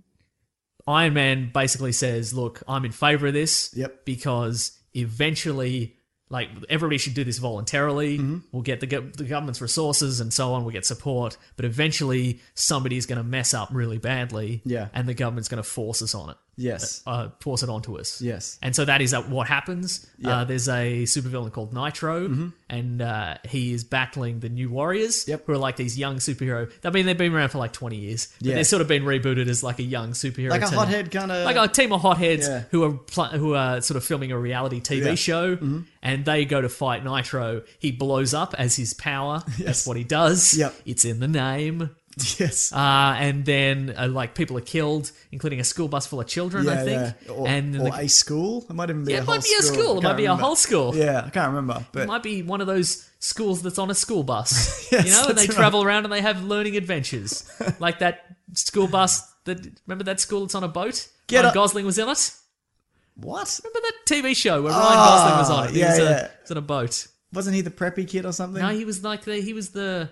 Iron Man basically says, look, I'm in favor of this. Yep. Because eventually, like, everybody should do this voluntarily. We'll get the government's resources and so on. We'll get support. But eventually, somebody's going to mess up really badly. Yeah. And the government's going to force us on it. Yes. Force it onto us. Yes. And so that is what happens. Yep. There's a supervillain called Nitro, and he is battling the New Warriors, Yep. who are like these young superhero. I mean, they've been around for like 20 years. But Yeah. they've sort of been rebooted as like a young superhero Like a team. hothead kind of... Like a team of hotheads Yeah. who are sort of filming a reality TV Yeah. show, and they go to fight Nitro. He blows up as his power. That's what he does. Yep. It's in the name. Yes. And then like people are killed, including a school bus full of children, I think. Yeah. Or, and or a school. It might even be yeah, a it whole might be a school. I It might can't be a remember. whole school. Yeah, I can't remember. It But might be one of those schools that's on a school bus, Yes, and they that's travel around and they have learning adventures, like that school bus. Remember that school that's on a boat? Get Ryan up- Gosling was in it. what? Remember that TV show where Ryan Gosling was on it? He yeah, was, yeah. was on a boat. Wasn't he the preppy kid or something? No, he was like he was the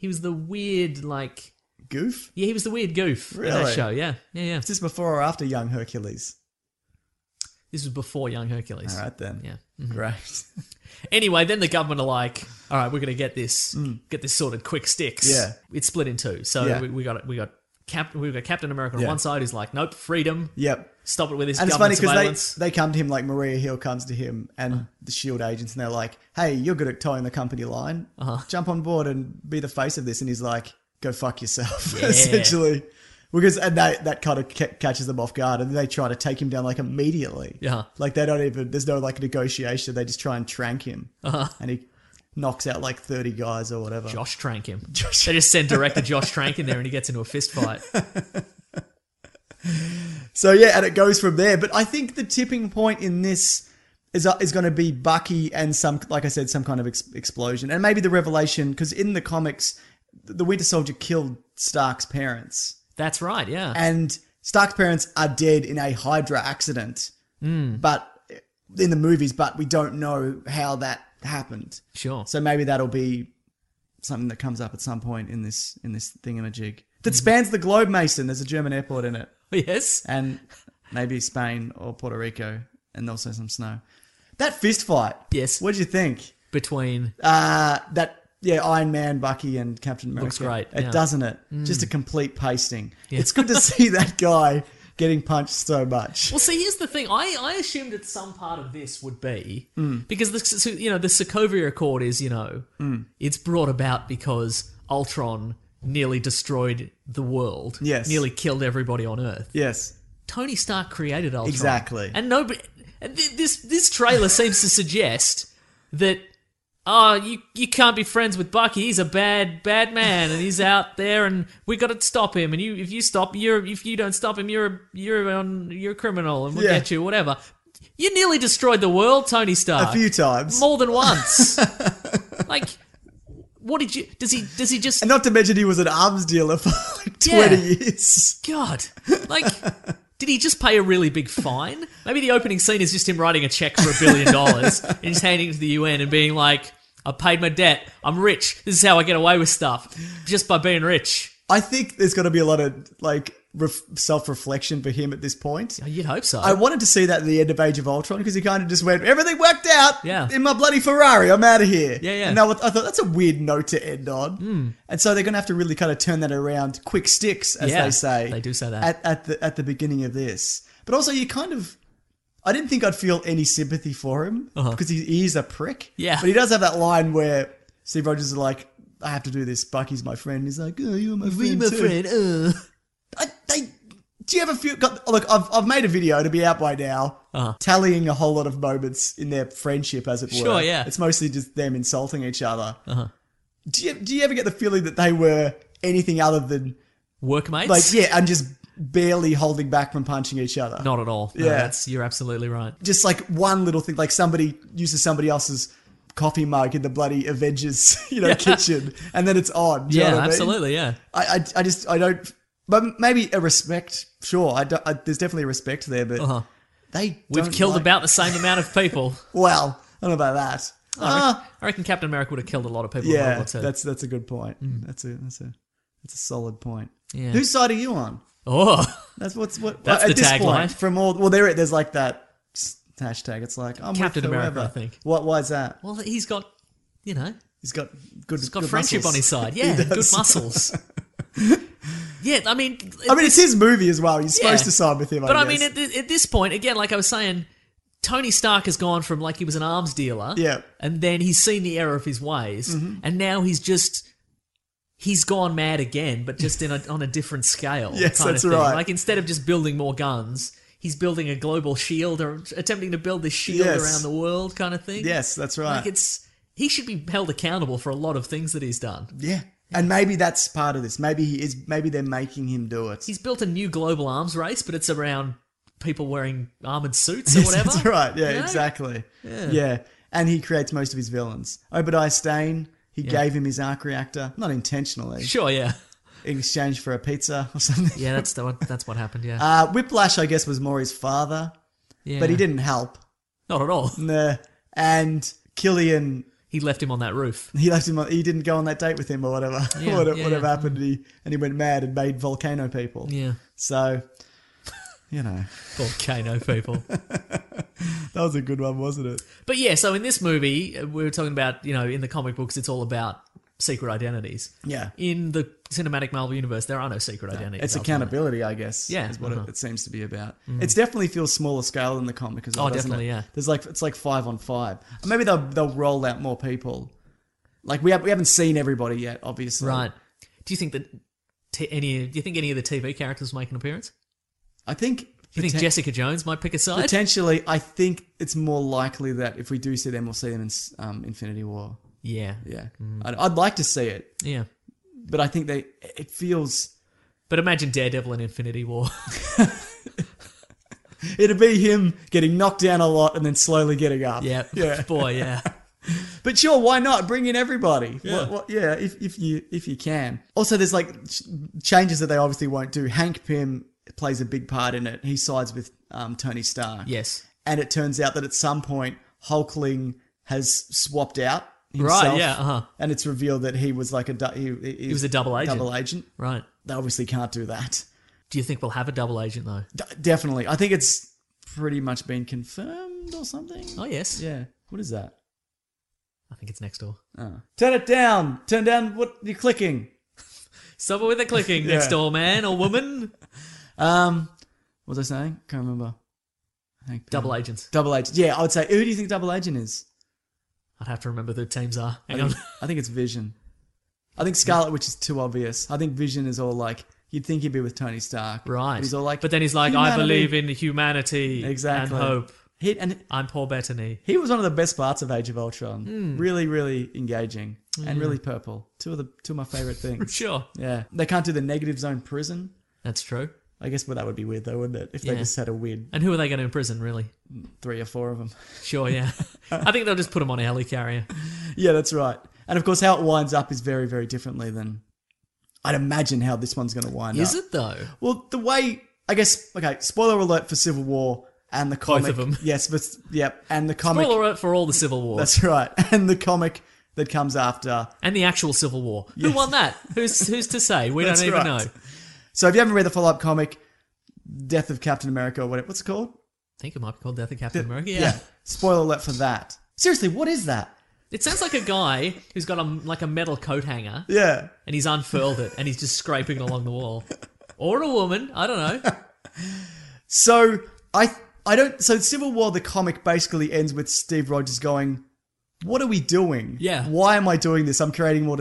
weird like Goof? he was the weird goof in Really? that show. Yeah. Is this before or after Young Hercules? This was before Young Hercules. All right then. Yeah. Great. Anyway, then the government are like, all right, we're going to get this sorted quick sticks. Yeah. It's split in two. So Yeah. we got Captain America on Yeah. one side who's like, nope, freedom. Yep. Stop it with this And it's funny government because surveillance. they come to him like Maria Hill comes to him and the S.H.I.E.L.D. agents and they're like, hey, you're good at towing the company line. Jump on board and be the face of this. And he's like, go fuck yourself, essentially. And that kind of catches them off guard and they try to take him down like immediately. Yeah. Like they don't even, there's no like negotiation. They just try and trank him. And he knocks out like 30 guys or whatever. Josh Trank him. They just send director Josh Trank in there and he gets into a fist fight. So yeah, and it goes from there. But I think the tipping point in this is going to be Bucky and some, like I said, some kind of explosion. And maybe the revelation, because in the comics, the Winter Soldier killed Stark's parents. That's right, yeah. And Stark's parents are dead in a Hydra accident, but in the movies, but we don't know how that happened. Sure. So maybe that'll be something that comes up at some point in this thingamajig that spans the globe. Mason, there's a German airport in it, Yes. and maybe Spain or Puerto Rico, and also some snow. That fist fight. Yes. What did you think? Between... Iron Man, Bucky, and Captain America. Looks great, It yeah. doesn't it? Just a complete pasting. Yeah. It's good to see that guy getting punched so much. Well, see, here's the thing. I assumed that some part of this would be because the Sokovia Accord is it's brought about because Ultron nearly destroyed the world. Yes. Nearly killed everybody on Earth. Yes. Tony Stark created Ultron. Exactly. And nobody. And this trailer seems to suggest that. Oh, you can't be friends with Bucky. He's a bad man, and he's out there, and we got to stop him. And if you don't stop him, you're a criminal, and we'll get you, whatever. You nearly destroyed the world, Tony Stark. A few times. More than once. Like, what did you? Does he just? And not to mention he was an arms dealer for like 20 years. God, like. Did he just pay a really big fine? Maybe the opening scene is just him writing a check for $1 billion and just handing it to the UN and being like, I paid my debt. I'm rich. This is how I get away with stuff. Just by being rich. I think there's got to be a lot of like self-reflection for him at this point. You'd hope so. I wanted to see that at the end of Age of Ultron because he kind of just went, everything worked out in my bloody Ferrari. I'm out of here. Yeah. And I thought that's a weird note to end on. And so they're going to have to really kind of turn that around quick sticks, as they say. They do say that. At the beginning of this. But also I didn't think I'd feel any sympathy for him because he is a prick. Yeah. But he does have that line where Steve Rogers is like, I have to do this. Bucky's my friend. He's like, oh, you're my friend too. Do you ever feel... Look, I've made a video to be out by now, tallying a whole lot of moments in their friendship, as it were. Sure, yeah. It's mostly just them insulting each other. Do you ever get the feeling that they were anything other than... Workmates? Like, yeah, and just barely holding back from punching each other? Not at all. No, Yeah. You're absolutely right. Just like one little thing, like somebody uses somebody else's coffee mug in the bloody Avengers, kitchen, and then it's on. Do you know what I mean? Absolutely, yeah. I don't... But maybe a respect, sure. There's definitely a respect there, but We've killed about the same amount of people. Well, I don't know about that. I reckon Captain America would have killed a lot of people in World Yeah, War II. that's a good point. That's a solid point. Yeah. Whose side are you on? Oh, That's That's at the this tagline. point, from all there's like that hashtag. It's like I'm Captain with America, whoever. I think. Why is that? well, he's got, He's got good. he's got good friendship muscles. on his side. He Yeah, good does. muscles. Yeah, I mean, It's his movie as well. You're supposed Yeah. to side with him. But I I mean, guess. at this point, again, like I was saying, Tony Stark has gone from like he was an arms dealer, Yeah. and then he's seen the error of his ways, and now he's gone mad again, but just on a different scale. Yes, kind that's of thing. right. Like instead of just building more guns, he's building a global shield or attempting to build this shield Yes. around the world, kind of thing. Yes, that's right. Like he should be held accountable for a lot of things that he's done. Yeah. And maybe that's part of this. Maybe they're making him do it. He's built a new global arms race, but it's around people wearing armored suits or Yes, whatever. That's right. Yeah, You know? exactly. Yeah. And he creates most of his villains. Obadiah Stane, he gave him his arc reactor, not intentionally, Sure, yeah. in exchange for a pizza or something. Yeah, that's what happened, yeah. Whiplash, I guess, was more his father, Yeah. but he didn't help. Not at all. Nah. And Killian, He left him on that roof. he left him. He didn't go on that date with him or whatever. Yeah, whatever yeah. happened, and he went mad and made volcano people. Yeah. So, Volcano people. that was a good one, wasn't it? But yeah, so in this movie, we were talking about, in the comic books, it's all about secret identities. Yeah. In the cinematic Marvel universe, there are no secret identities. It's ultimately. accountability, I guess. Yeah, is what uh-huh. it seems to be about. It definitely feels smaller scale than the comic as well. Oh, doesn't definitely, it? yeah. There's it's like 5-on-5. Maybe they'll roll out more people. Like we haven't seen everybody yet, obviously. Right. Do you think that any of the TV characters make an appearance? I think. Do you think Jessica Jones might pick a side? Potentially, I think it's more likely that if we do see them, we'll see them in Infinity War. Yeah. Yeah, I'd like to see it, Yeah. but I think it feels. But imagine Daredevil in Infinity War. It'd be him getting knocked down a lot and then slowly getting up. Yeah. Yeah. Boy, yeah. But sure, why not bring in everybody? Yeah. If you can. Also, there's changes that they obviously won't do. Hank Pym plays a big part in it. He sides with Tony Stark. Yes. And it turns out that at some point, Hulkling has swapped out himself. Right, yeah, And it's revealed that he was like he was a double agent. Double agent. Right. They obviously can't do that. Do you think we'll have a double agent, though? Definitely. I think it's pretty much been confirmed or something. Oh, yes. Yeah. What is that? I think it's next door. Oh. Turn it down. Turn down what you're clicking. Someone with a clicking next door, man or woman. What was I saying? Can't remember. Double agents. Double agent. Yeah, I would say, who do you think double agent is? I'd have to remember who the teams are. Hang on. I think it's Vision. I think Scarlet Witch is too obvious. I think Vision is all like, you'd think he'd be with Tony Stark. Right. But he's all like, but then he's like, humanity. I believe in humanity Exactly. and hope. And I'm Paul Bettany. he was one of the best parts of Age of Ultron. Really, really engaging and really purple. Two of my favorite things. Sure. Yeah. They can't do the negative zone prison. That's true. I guess that would be weird though, wouldn't it? If they Yeah. just had a weird And who are they going to imprison, really? 3 or 4 of them. Sure, yeah. I think they'll just put him on a helicarrier. Yeah, that's right. And of course, how it winds up is very, very differently than I'd imagine how this one's going to wind up. Is it, though? Well, the way, I guess, okay, spoiler alert for Civil War and the comic. Both of them. Yes, but, yep, and the comic. Spoiler alert for all the Civil Wars. That's right. And the comic that comes after. And the actual Civil War. Who won that? Who's to say? We That's don't even right. know. So if you haven't read the follow-up comic, Death of Captain America, or whatever, what's it called? I think it might be called Death of Captain America. Yeah. Spoiler alert for that. Seriously, what is that? It sounds like a guy who's got a metal coat hanger. Yeah. And he's unfurled it and he's just scraping it along the wall. Or a woman. I don't know. So so Civil War, the comic basically ends with Steve Rogers going, what are we doing? Yeah. Why am I doing this? I'm creating more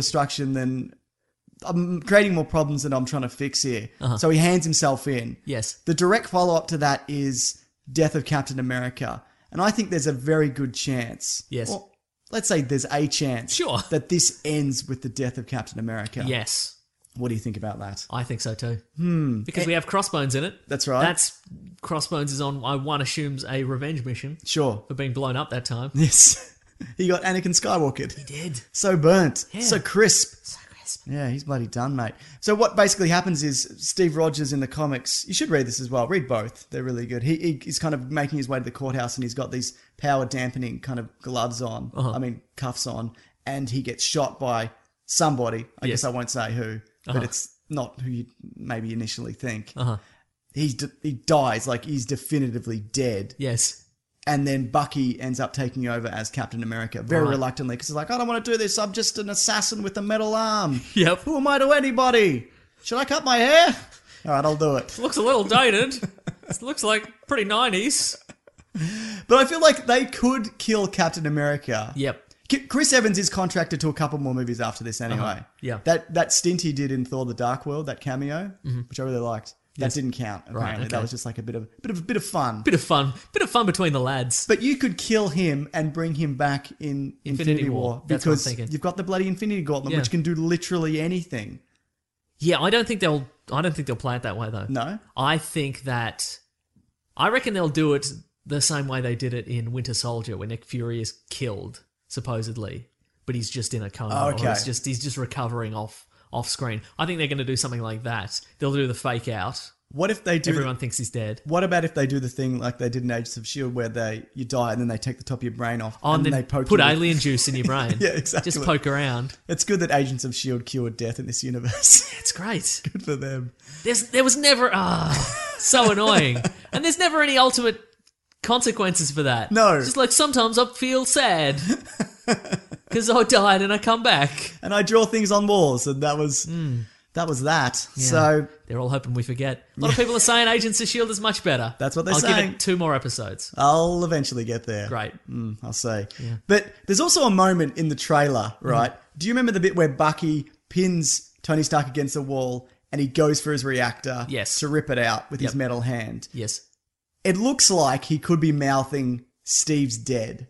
problems than I'm trying to fix here. So he hands himself in. Yes. The direct follow-up to that is Death of Captain America. And I think there's a very good chance. Yes. Well, let's say there's a chance. Sure. That this ends with the death of Captain America. Yes. What do you think about that? I think so too. Because we have Crossbones in it. That's right. Crossbones is on, one assumes, a revenge mission Sure. for being blown up that time. Yes. He got Anakin Skywalker. He did. So burnt. Yeah. So crisp. So crisp. Yeah, he's bloody done, mate. So what basically happens is Steve Rogers in the comics, you should read this as well. Read both. They're really good. He's kind of making his way to the courthouse and he's got these power dampening kind of gloves on. Cuffs on. And he gets shot by somebody. I guess I won't say who, but it's not who you maybe initially think. He dies, like he's definitively dead. Yes. And then Bucky ends up taking over as Captain America, very reluctantly, because he's like, I don't want to do this. I'm just an assassin with a metal arm. Yep. Who am I to anybody? Should I cut my hair? All right, I'll do it. Looks a little dated. It looks like pretty 90s. But I feel like they could kill Captain America. Yep. Chris Evans is contracted to a couple more movies after this anyway. Yeah. That stint he did in Thor: The Dark World, that cameo, which I really liked, that didn't count. Apparently, okay. that was just like a bit of fun. Bit of fun between the lads. But you could kill him and bring him back in Infinity War That's what I'm because thinking. you've got the bloody Infinity Gauntlet, Yeah. which can do literally anything. Yeah, I don't think they'll play it that way though. No? I reckon they'll do it the same way they did it in Winter Soldier, where Nick Fury is killed supposedly, but he's just in a coma. Oh, okay. Or he's just recovering off screen. I think they're going to do something like that. They'll do the fake out. What if they do? Everyone thinks he's dead. What about if they do the thing like they did in Agents of S.H.I.E.L.D. where you die and then they take the top of your brain off Oh, and then they poke put you with- alien juice in your brain. Yeah, exactly. Just poke around. It's good that Agents of S.H.I.E.L.D. cured death in this universe. It's great. Good for them. There was never so annoying, and there's never any ultimate consequences for that. No. It's just like sometimes I feel sad because I died and I come back. And I draw things on walls, and that was that. Yeah. So They're all hoping we forget. A lot of people are saying Agents of S.H.I.E.L.D. is much better. That's what they're I'll saying. give it 2 more episodes. I'll eventually get there. Great. I'll say. Yeah. But there's also a moment in the trailer, right? Do you remember the bit where Bucky pins Tony Stark against the wall and he goes for his reactor Yes. to rip it out with his metal hand? Yes. It looks like he could be mouthing Steve's dead.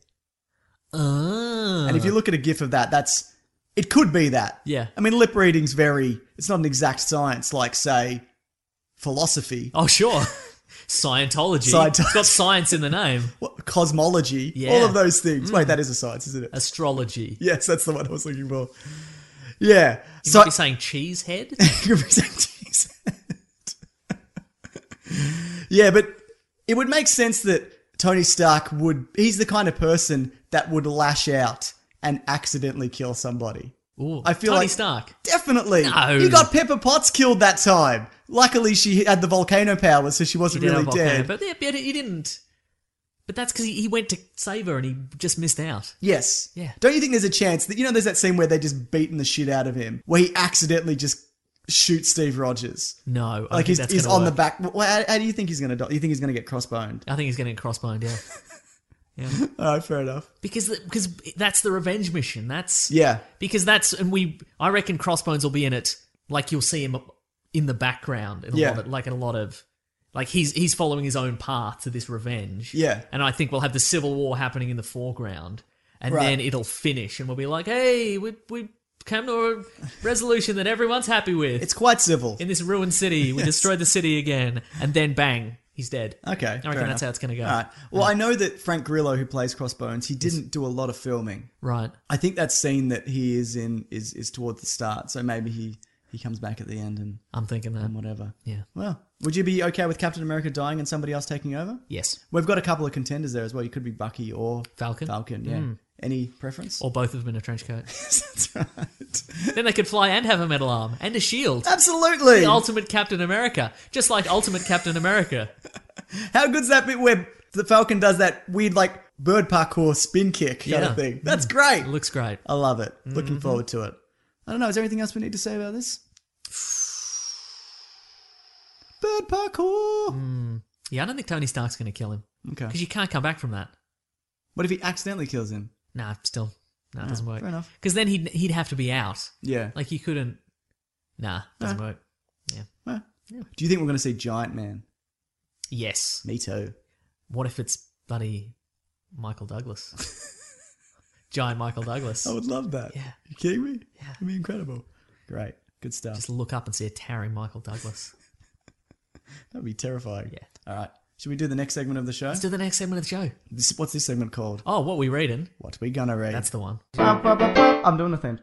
And if you look at a gif of that, it could be that. Yeah. I mean, lip reading's it's not an exact science like, say, philosophy. Oh, sure. Scientology. Scientology. It's got science in the name. Cosmology. Yeah. All of those things. Wait, that is a science, isn't it? Astrology. Yes, that's the one I was looking for. Yeah. You So might be saying cheesehead? You're saying cheese. Yeah, but it would make sense that Tony Stark he's the kind of person that would lash out and accidentally kill somebody. Ooh, I feel Tony like Stark. Definitely. No. You got Pepper Potts killed that time. Luckily, she had the volcano powers, so she wasn't He did really have a volcano, dead. but he didn't. But that's because he went to save her and he just missed out. Yes. Yeah. Don't you think there's a chance that, there's that scene where they're just beating the shit out of him, where he accidentally just shoots Steve Rogers? No, I Like think that's he's gonna on the work. back. Well, how do you think he's going to die? You think he's going to get crossboned? I think he's getting crossboned. Yeah, yeah. All right, fair enough. Because that's the revenge mission. Yeah. I reckon Crossbones will be in it. Like you'll see him in the background in a lot of he's following his own path to this revenge. Yeah. And I think we'll have the Civil War happening in the foreground, and Right. then it'll finish, and we'll be like, hey, we came to a resolution that everyone's happy with. It's quite civil. In this ruined city, we destroyed the city again, and then bang, he's dead. Okay. I reckon fair that's how enough. it's going to go. All right. Well, I know that Frank Grillo, who plays Crossbones, he didn't do a lot of filming. Right. I think that scene that he is in is towards the start, so maybe he comes back at the end and I'm thinking that. whatever. Yeah. Well, would you be okay with Captain America dying and somebody else taking over? Yes. We've got a couple of contenders there as well. You could be Bucky or Falcon. yeah. Any preference? Or both of them in a trench coat. That's right. Then they could fly and have a metal arm and a shield. Absolutely. The ultimate Captain America. Just like Ultimate Captain America. How good's that bit where the Falcon does that weird, bird parkour spin kick kind Yeah. of thing? That's great. It looks great. I love it. Looking forward to it. I don't know. Is there anything else we need to say about this? Bird parkour. Yeah, I don't think Tony Stark's going to kill him. Okay. Because you can't come back from that. What if he accidentally kills him? Nah, still. Nah, it doesn't work. Fair enough. Because then he'd have to be out. Yeah. Like, you couldn't... Nah, doesn't work. Yeah. Well, do you think we're going to see Giant Man? Yes. Me too. What if it's bloody Michael Douglas? Giant Michael Douglas. I would love that. Yeah. You kidding me? Yeah. It'd be incredible. Great. Good stuff. Just look up and see a towering Michael Douglas. That'd be terrifying. Yeah. All right. Should we do the next segment of the show? Let's do the next segment of the show. What's this segment called? Oh, what we reading? What we gonna read? That's the one. I'm doing the thing.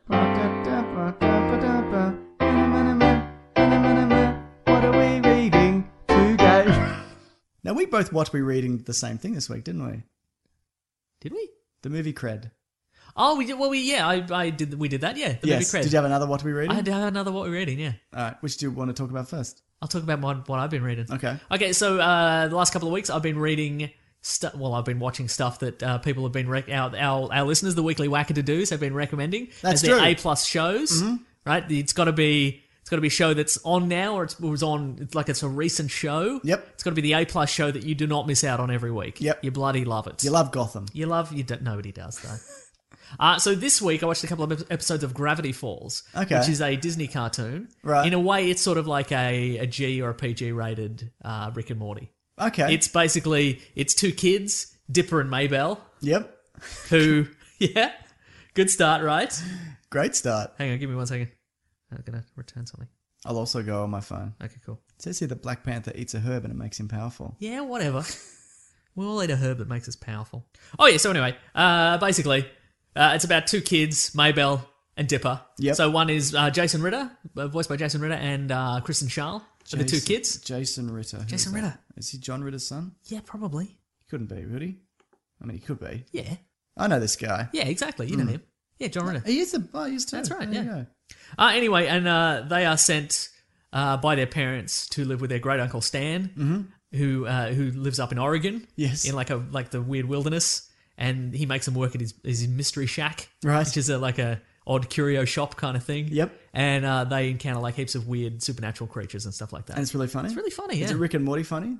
What are we reading today? Now, we both watched we reading the same thing this week, didn't we? Did we? The movie Cred. Oh, we did. Well, I did. We did that. Yeah, the Yes. movie Cred. Did you have another what we reading? I had another what we're reading. Yeah, All right. Which do you want to talk about first? I'll talk about what I've been reading. Okay. Okay. So the last couple of weeks, I've been reading. I've been watching stuff that people have been our listeners, the weekly Wackadadoos, have been recommending That's as their true. A+ shows. Right? It's got to be a show that's on now, or it was on. It's like it's a recent show. Yep. It's got to be the A+ show that you do not miss out on every week. Yep. You bloody love it. You love Gotham. Nobody does though. So this week I watched a couple of episodes of Gravity Falls, Okay. which is a Disney cartoon. Right. In a way, it's sort of like a G or a PG rated Rick and Morty. Okay. It's basically two kids, Dipper and Maybell, Yep. who good start, right? Great start. Hang on, give me 1 second. I'm gonna return something. I'll also go on my phone. Okay, cool. It says here that Black Panther eats a herb and it makes him powerful. Yeah, whatever. We all eat a herb that makes us powerful. Oh yeah. So anyway, basically. It's about two kids, Maybell and Dipper. Yep. So one is Jason Ritter, voiced by Jason Ritter, and Kristen Schaal, are the two kids. Jason Ritter. Who Jason is that? Ritter. Is he John Ritter's son? Yeah, probably. He couldn't be, would he? I mean, he could be. Yeah. I know this guy. Yeah, exactly. You know him. Yeah, John Ritter. He is he is too. That's right, There you yeah. go. Anyway, and they are sent by their parents to live with their great uncle Stan, who lives up in Oregon. Yes. In like the weird wilderness, and he makes them work at his mystery shack, Right. Which is like a odd curio shop kind of thing. Yep. And they encounter like heaps of weird supernatural creatures and stuff like that. And it's really funny. It's really funny. Yeah. Is it Rick and Morty funny?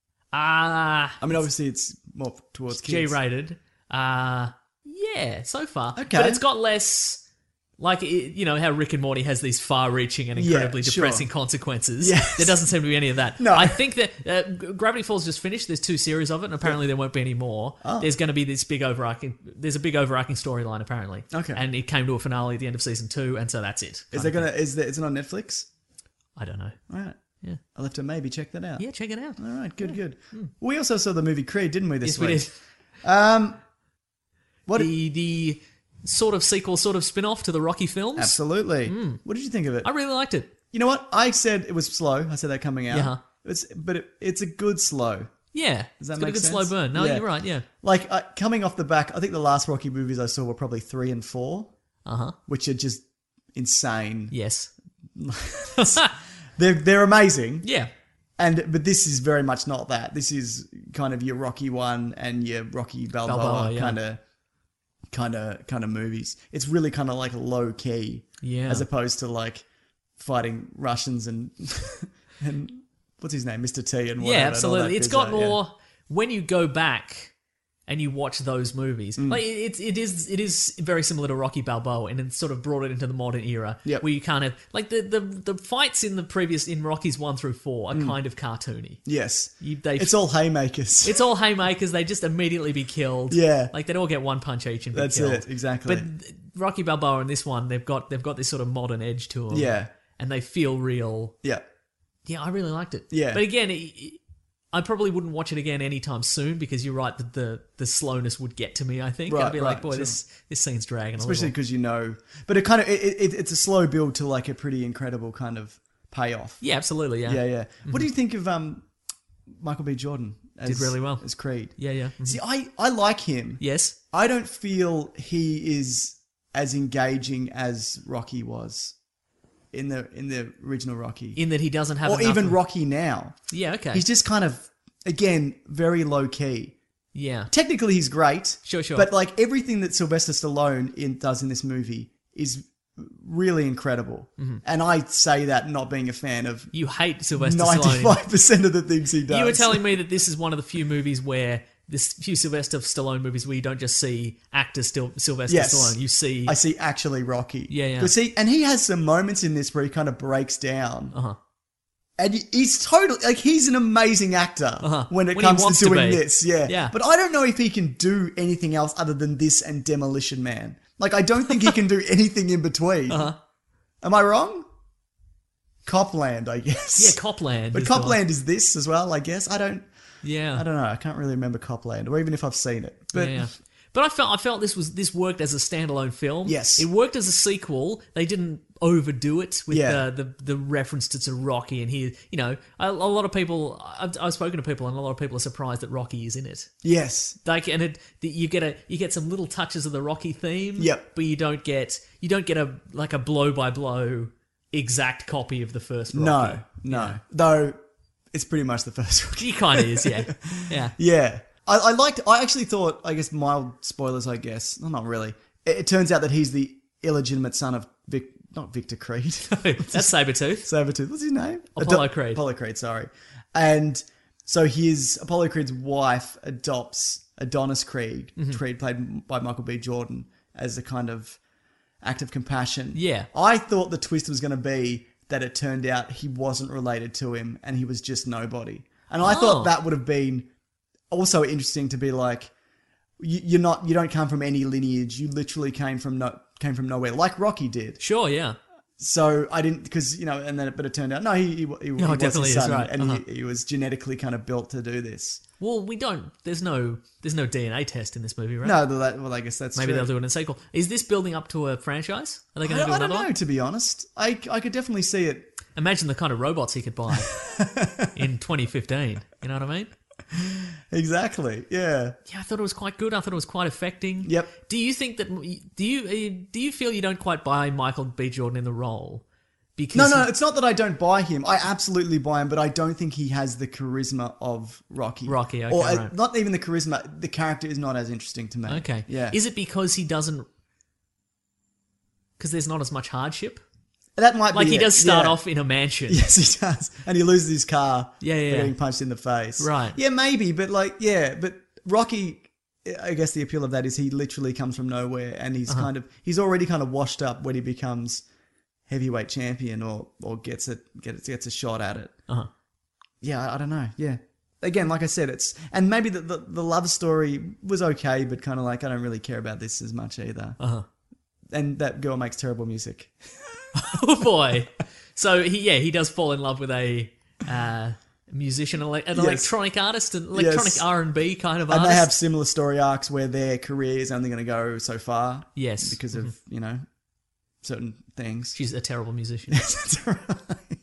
I I mean, obviously it's more towards kids. G-rated. Yeah, so far. Okay. But it's got less. Like, you know, how Rick and Morty has these far-reaching and incredibly Yeah, sure. depressing consequences. Yes. There doesn't seem to be any of that. No. I think that Gravity Falls just finished. There's 2 series of it, and apparently there won't be any more. Oh. There's going to be this big overarching... There's a big overarching storyline, apparently. Okay. And it came to a finale at the end of season 2, and so that's it. Is it on Netflix? I don't know. All right. Yeah. I'll have to maybe check that out. Yeah, check it out. All right. Good. We also saw the movie Creed, didn't we, this Yes, we week? did. What? The sort of sequel, sort of spin-off to the Rocky films. Absolutely. What did you think of it? I really liked it. You know what? I said it was slow. I said that coming out. Yeah. It's a good slow. Yeah. Does that it's got make a good sense? slow burn. No, Yeah. you're right, yeah. Like, coming off the back, I think the last Rocky movies I saw were probably 3 and 4, Uh-huh. which are just insane. Yes. They're amazing. Yeah. But this is very much not that. This is kind of your Rocky 1 and your Rocky Balboa yeah. kind of movies. It's really kind of like low key, Yeah. as opposed to like fighting Russians and and what's his name, Mr. T, and whatever. Yeah, and all absolutely. that It's got bizarre- more when you go back and you watch those movies. Mm. Like it is very similar to Rocky Balboa, and it's sort of brought it into the modern era. Yep. Where you kind of like the fights in Rockies 1 through 4 are kind of cartoony. Yes, They it's all haymakers. It's all haymakers. They just immediately be killed. Yeah. like they'd all get one punch each and be That's killed. it, exactly. But Rocky Balboa and this one, they've got this sort of modern edge to them. Yeah. and they feel real. Yeah. Yeah, I really liked it. Yeah. But again, I probably wouldn't watch it again anytime soon because you're right that the slowness would get to me, I think. Right, I'd be like, right, boy, sure. this scene's dragging Especially a little. because you know, but it kind of it's a slow build to like a pretty incredible kind of payoff. Yeah, absolutely, yeah. Yeah. What do you think of Michael B. Jordan? Did really well. As Creed. Yeah, yeah. Mhm. See, I like him. Yes. I don't feel he is as engaging as Rocky was in the original Rocky, In that he doesn't have or enough even of- Rocky now. Yeah, okay. He's just kind of, again, very low key. yeah. Technically, he's great. Sure. But like everything that Sylvester Stallone does in this movie is really incredible. Mm-hmm. And I say that not being a fan of You hate Sylvester Stallone. 95% of the things he does. You were telling me that this is one of the few movies where few Sylvester Stallone movies where you don't just see actors still Sylvester Yes. Stallone. You see, I see actually Rocky. Yeah. 'Cause he has some moments in this where he kind of breaks down. Uh-huh. And he's totally, like, he's an amazing actor when it When he comes to wants to doing be. this. Yeah. Yeah. But I don't know if he can do anything else other than this and Demolition Man. Like, I don't think he can do anything in between. Am I wrong? Copland, I guess. yeah, Copland. But is the one. Copland is this as well, I guess. I don't Yeah. know. I can't really remember Copland, or even if I've seen it. But yeah. But I felt this worked as a standalone film. Yes. It worked as a sequel. They didn't overdo it with Yeah. the reference to Rocky, and here, you know, a lot of people. I've spoken to people, and a lot of people are surprised that Rocky is in it. yes. Like, and you get some little touches of the Rocky theme. Yep. But you don't get a blow by blow exact copy of the first Rocky. No. Though it's pretty much the first Rocky. He kind of is, yeah. Yeah. Yeah. I actually thought, I guess, mild spoilers, I guess. No, not really. It turns out that he's the illegitimate son of not Victor Creed. That's Sabretooth. Sabretooth. What's his name? Apollo Creed. Apollo Creed, sorry. And so Apollo Creed's wife adopts Adonis Creed, Mm-hmm. Creed played by Michael B. Jordan, as a kind of act of compassion. Yeah. I thought the twist was going to be that it turned out he wasn't related to him and he was just nobody. And I Oh. thought that would have been also interesting to be like, you don't come from any lineage. You literally came from nowhere, like Rocky did. Sure, yeah. So I didn't, because, you know, and then but it turned out no, he was definitely his is, son, right. and he was genetically kind of built to do this. Well, there's no DNA test in this movie, right? No, well, I guess that's Maybe true. they'll do it in a sequel. Is this building up to a franchise? Are they going to do I another don't know, one? to be honest. I could definitely see it. Imagine the kind of robots he could buy in 2015. You know what I mean? Exactly. Yeah. Yeah, I thought it was quite good. I thought it was quite affecting. Yep. Do you think that? Do you feel you don't quite buy Michael B. Jordan in the role? Because No, it's not that I don't buy him. I absolutely buy him, but I don't think he has the charisma of Rocky. Rocky, okay, or right. not even the charisma. The character is not as interesting to me. Okay. Yeah. Is it because he doesn't? Because there's not as much hardship. That might Like be he it, does start yeah. off in a mansion. Yes, he does, and he loses his car. Yeah, yeah, for yeah. getting punched in the face. Right. Yeah, maybe, but but Rocky. I guess the appeal of that is he literally comes from nowhere, and he's he's already kind of washed up when he becomes heavyweight champion or gets a shot at it. Yeah, I don't know. Yeah. Again, like I said, and maybe the love story was okay, but kind of like I don't really care about this as much either. And that girl makes terrible music. Oh boy! So he does fall in love with a musician, an electronic artist, an electronic Yes. R&B kind of And artist. they have similar story arcs where their career is only going to go so far. Yes. Because of, certain things. She's a terrible musician. That's right.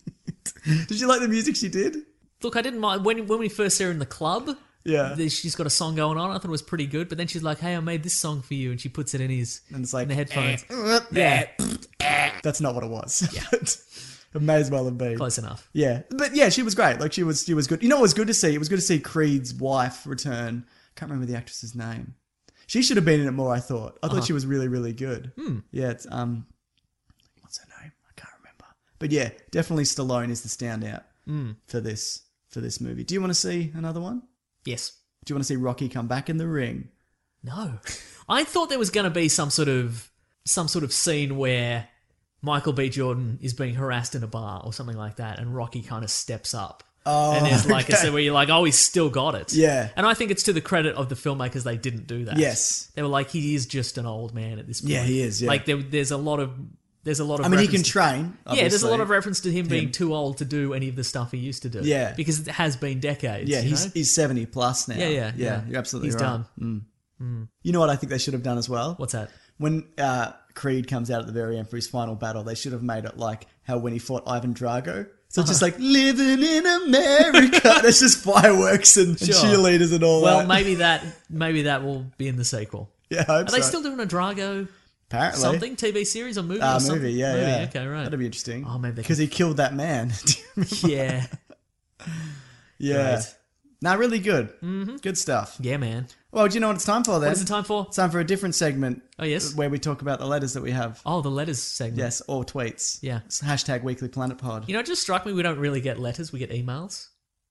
Did you like the music she did? Look, I didn't mind when we first saw her in the club. Yeah. She's got a song going on. I thought it was pretty good, but then she's like, "Hey, I made this song for you," and she puts it in And it's like, in the headphones. yeah. That's not what it was. Yeah. It may as well have been. Close enough. Yeah. But yeah, she was great. Like she was good. You know what was good to see? It was good to see Creed's wife return. Can't remember the actress's name. She should have been in it more, I thought. I thought she was really, really good. Yeah, it's what's her name? I can't remember. But yeah, definitely Stallone is the standout for this movie. Do you want to see another one? Yes. Do you want to see Rocky come back in the ring? No. I thought there was going to be some sort of scene where Michael B. Jordan is being harassed in a bar or something like that, and Rocky kind of steps up. Oh, and there's like a okay. scene where you're like, oh, he's still got it. Yeah. And I think it's to the credit of the filmmakers they didn't do that. Yes. They were like, he is just an old man at this point. Yeah, he is, yeah. Like there's a lot of I mean, he can train. Yeah, there's a lot obviously. of reference to him being too old to do any of the stuff he used to do. Yeah. Because it has been decades. Yeah, you know? he's 70 plus now. Yeah. You're absolutely He's right. done. You know what I think they should have done as well? What's that? When Creed comes out at the very end for his final battle, they should have made it like how when he fought Ivan Drago. So it's just like, living in America. There's just fireworks and Sure. cheerleaders and all Well, that. maybe that will be in the sequel. Yeah, I hope Are they so. still doing a Drago Apparently. something? TV series or movie or something? Movie, yeah. Okay, right. That'd be interesting. Oh, maybe they Because he killed that man. Do you remember? Yeah. Yeah. Right. No, really good. Mm-hmm. Good stuff. Yeah, man. Well, do you know what it's time for then? What is it time for? It's time for a different segment. Oh, yes? Where we talk about the letters that we have. Oh, the letters segment. Yes, or tweets. Yeah. It's hashtag Weekly Planet Pod. You know, it just struck me we don't really get letters, we get emails.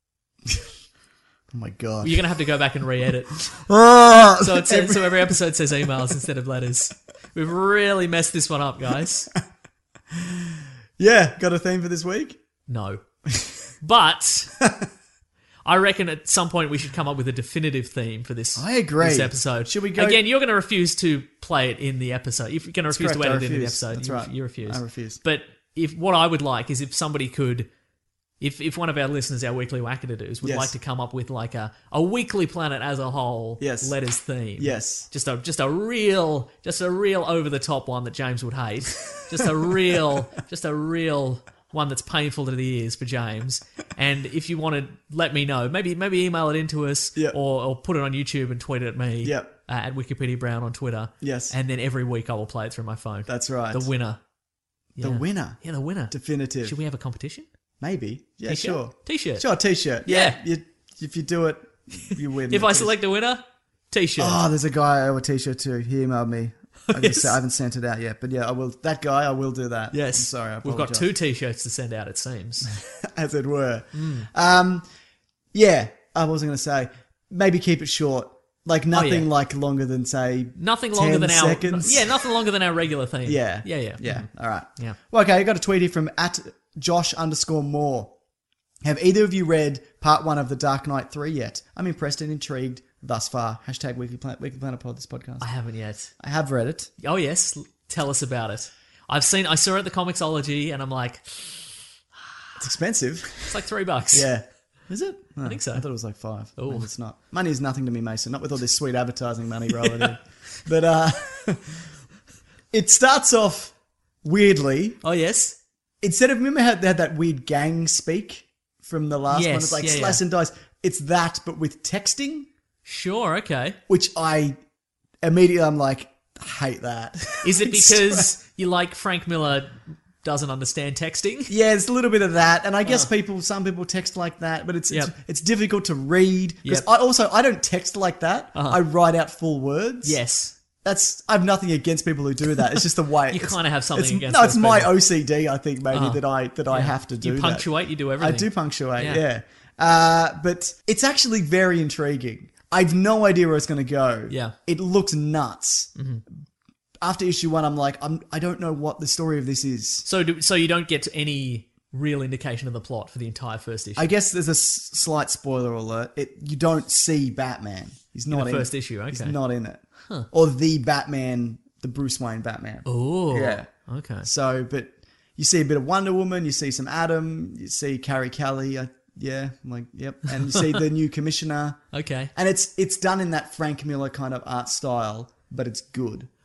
Oh my god. You're going to have to go back and re-edit. Oh, So every episode says emails instead of letters. We've really messed this one up, guys. yeah, got a theme for this week? No. But I reckon at some point we should come up with a definitive theme for this, I agree. this episode. Should we go- Again, you're going to refuse to play it in the episode. If you're going to refuse correct, to I edit it in the refuse. episode, That's you, right. you refuse. I refuse. But if what I would like is if somebody could... If one of our listeners, our weekly wackadoos, would Yes. like to come up with like a Weekly Planet as a whole Yes. letters theme. Yes. Just a real over the top one that James would hate. just a real one that's painful to the ears for James. And if you want to let me know, maybe email it into us Yep. or put it on YouTube and tweet it at me. Yep. At Wikipedia Brown on Twitter. Yes. And then every week I will play it through my phone. That's right. The winner. The Yeah. winner. Yeah, the winner. Definitive. Should we have a competition? Maybe. Yeah, T-shirt? sure. T-shirt. Sure, t-shirt. Yeah. If you do it, you win. If I select a winner, T-shirt. Oh, there's a guy I owe a t-shirt to. He emailed me. I Yes. haven't sent it out yet, but yeah, I will. That guy, I will do that. Yes. I'm sorry, I We've got apologise. 2 T-shirts to send out, it seems. as it were. Mm. Yeah, I wasn't going to say. Maybe keep it short. Like nothing yeah. like longer than say Nothing longer 10 than seconds. our nothing longer than our regular theme. Yeah. Yeah. Yeah. All right. Yeah. Well, okay, I got a tweet here from @Josh_Moore. Have either of you read part 1 of The Dark Knight 3 yet? I'm impressed and intrigued thus far. Hashtag Weekly Planet Pod, this podcast. I haven't yet. I have read it. Oh yes, tell us about it. I saw it at the Comixology, and I'm like, It's expensive. it's like $3. Yeah. Is it? I think so. I thought it was like 5. Ooh. Maybe it's not. Money is nothing to me, Mason. Not with all this sweet advertising money rolling in. But it starts off weirdly. Oh yes. Instead of, remember how they had that weird gang speak from the last one? Yes, It's like yeah, slice yeah. and dice. It's that, but with texting, Sure. Okay. which I immediately, I'm like, hate that. Is it It's because you like Frank Miller doesn't understand texting? Yeah, it's a little bit of that, and I guess some people text like that, but it's Yep. it's difficult to read because Yep. I don't text like that. I write out full words. Yes. I have nothing against people who do that. It's just the way You it's- kind of have something it's- against No, it's those my people. OCD. I think maybe that I have to do. You that. punctuate. You do everything. I do punctuate. Yeah. Yeah, but it's actually very intriguing. I've no idea where it's going to go. Yeah. It looks nuts. After issue 1, I'm like, I don't know what the story of this is. So you don't get any real indication of the plot for the entire first issue. I guess there's a slight spoiler alert. You don't see Batman. He's not the in first it. issue, He's okay. not in it. Or the Batman, the Bruce Wayne Batman. Oh. Yeah. Okay. So, but you see a bit of Wonder Woman, you see some Adam, you see Carrie Kelly. I'm like, yep. And you see the new commissioner. Okay. And it's done in that Frank Miller kind of art style, but it's good.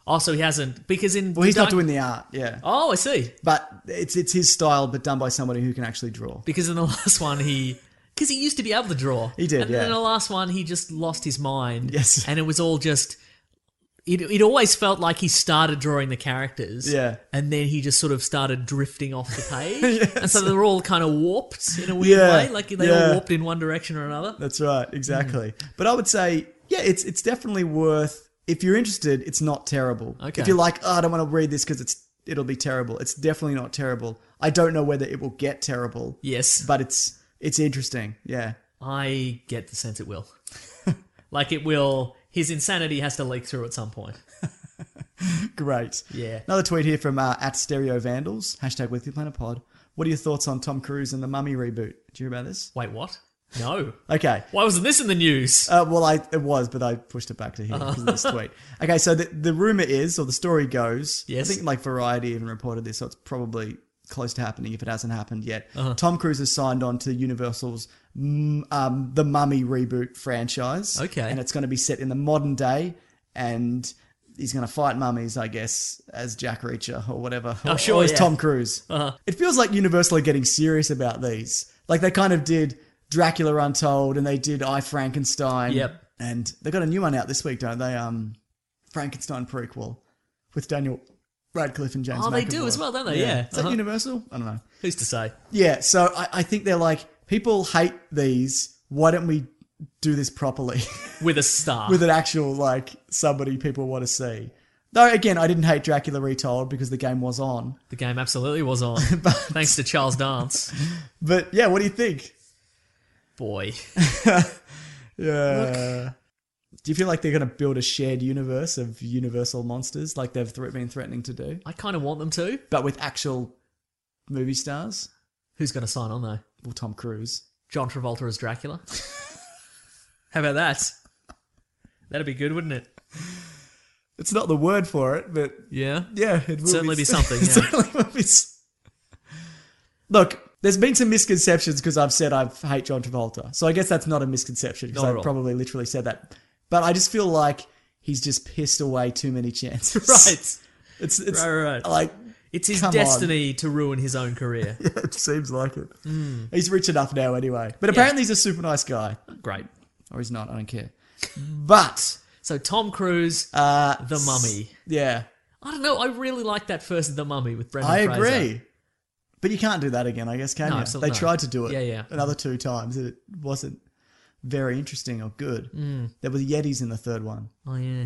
Oh, so he hasn't because in Well, he's not doing the art, yeah. Oh, I see. But it's his style, but done by somebody who can actually draw. Because in the last one because he used to be able to draw. He did, and yeah. then in the last one he just lost his mind. Yes. And it was all just. It always felt like he started drawing the characters. Yeah. And then he just sort of started drifting off the page. Yes. And so they were all kind of warped in a weird way. Like they all yeah. warped in one direction or another. That's right, exactly. But I would say, yeah, it's definitely worth, if you're interested, it's not terrible. Okay. If you're like, oh, I don't want to read this because it'll be terrible, it's definitely not terrible. I don't know whether it will get terrible. Yes. But it's interesting, yeah. I get the sense it will. Like it will. His insanity has to leak through at some point. Great. Yeah. Another tweet here from at Stereo Vandals, #Weekly Planet Pod. What are your thoughts on Tom Cruise and the Mummy reboot? Did you hear about this? Wait, what? No. Okay. Why wasn't this in the news? Well, it was, but I pushed it back to here because of this tweet. Okay, so the rumor is, or the story goes, Yes. I think like Variety even reported this, so it's probably close to happening if it hasn't happened yet. Tom Cruise has signed on to Universal's The Mummy reboot franchise. Okay. And it's going to be set in the modern day, and he's going to fight mummies, I guess, as Jack Reacher or whatever. Oh, sure, Or as yeah. Tom Cruise. It feels like Universal are getting serious about these. Like they kind of did Dracula Untold and they did I, Frankenstein. Yep. And they got a new one out this week, don't they? Frankenstein prequel with Daniel Radcliffe and James McAvoy. Oh, they do as well, don't they? Yeah. Is that Universal? I don't know. Who's to say? Yeah, so I think they're like, people hate these. Why don't we do this properly? With a star. With an actual, like, somebody people want to see. Though, again, I didn't hate Dracula Retold because the game was on. The game absolutely was on. Thanks to Charles Dance. But, yeah, what do you think? Boy. Yeah. Do you feel like they're going to build a shared universe of Universal monsters like they've been threatening to do? I kind of want them to. But with actual movie stars? Who's going to sign on, though? Well, Tom Cruise. John Travolta as Dracula? How about that? That'd be good, wouldn't it? It's not the word for it, but Yeah? yeah, it will Certainly be something, It yeah. certainly will be. Look, there's been some misconceptions because I've said I hate John Travolta. So I guess that's not a misconception because Not at I all. probably literally said that. But I just feel like he's just pissed away too many chances. Right. It's Right. like, It's his come on. destiny to ruin his own career. Yeah, it seems like it. He's rich enough now anyway. But apparently he's a super nice guy. Great. Or he's not, I don't care. But, So Tom Cruise, The Mummy. yeah, I don't know. I really like that first The Mummy with Brendan I Fraser. agree. But you can't do that again, I guess, can No, you? absolutely They not. tried to do it Yeah. another 2 times and it wasn't very interesting or good. There were Yetis in the third one. Oh, yeah.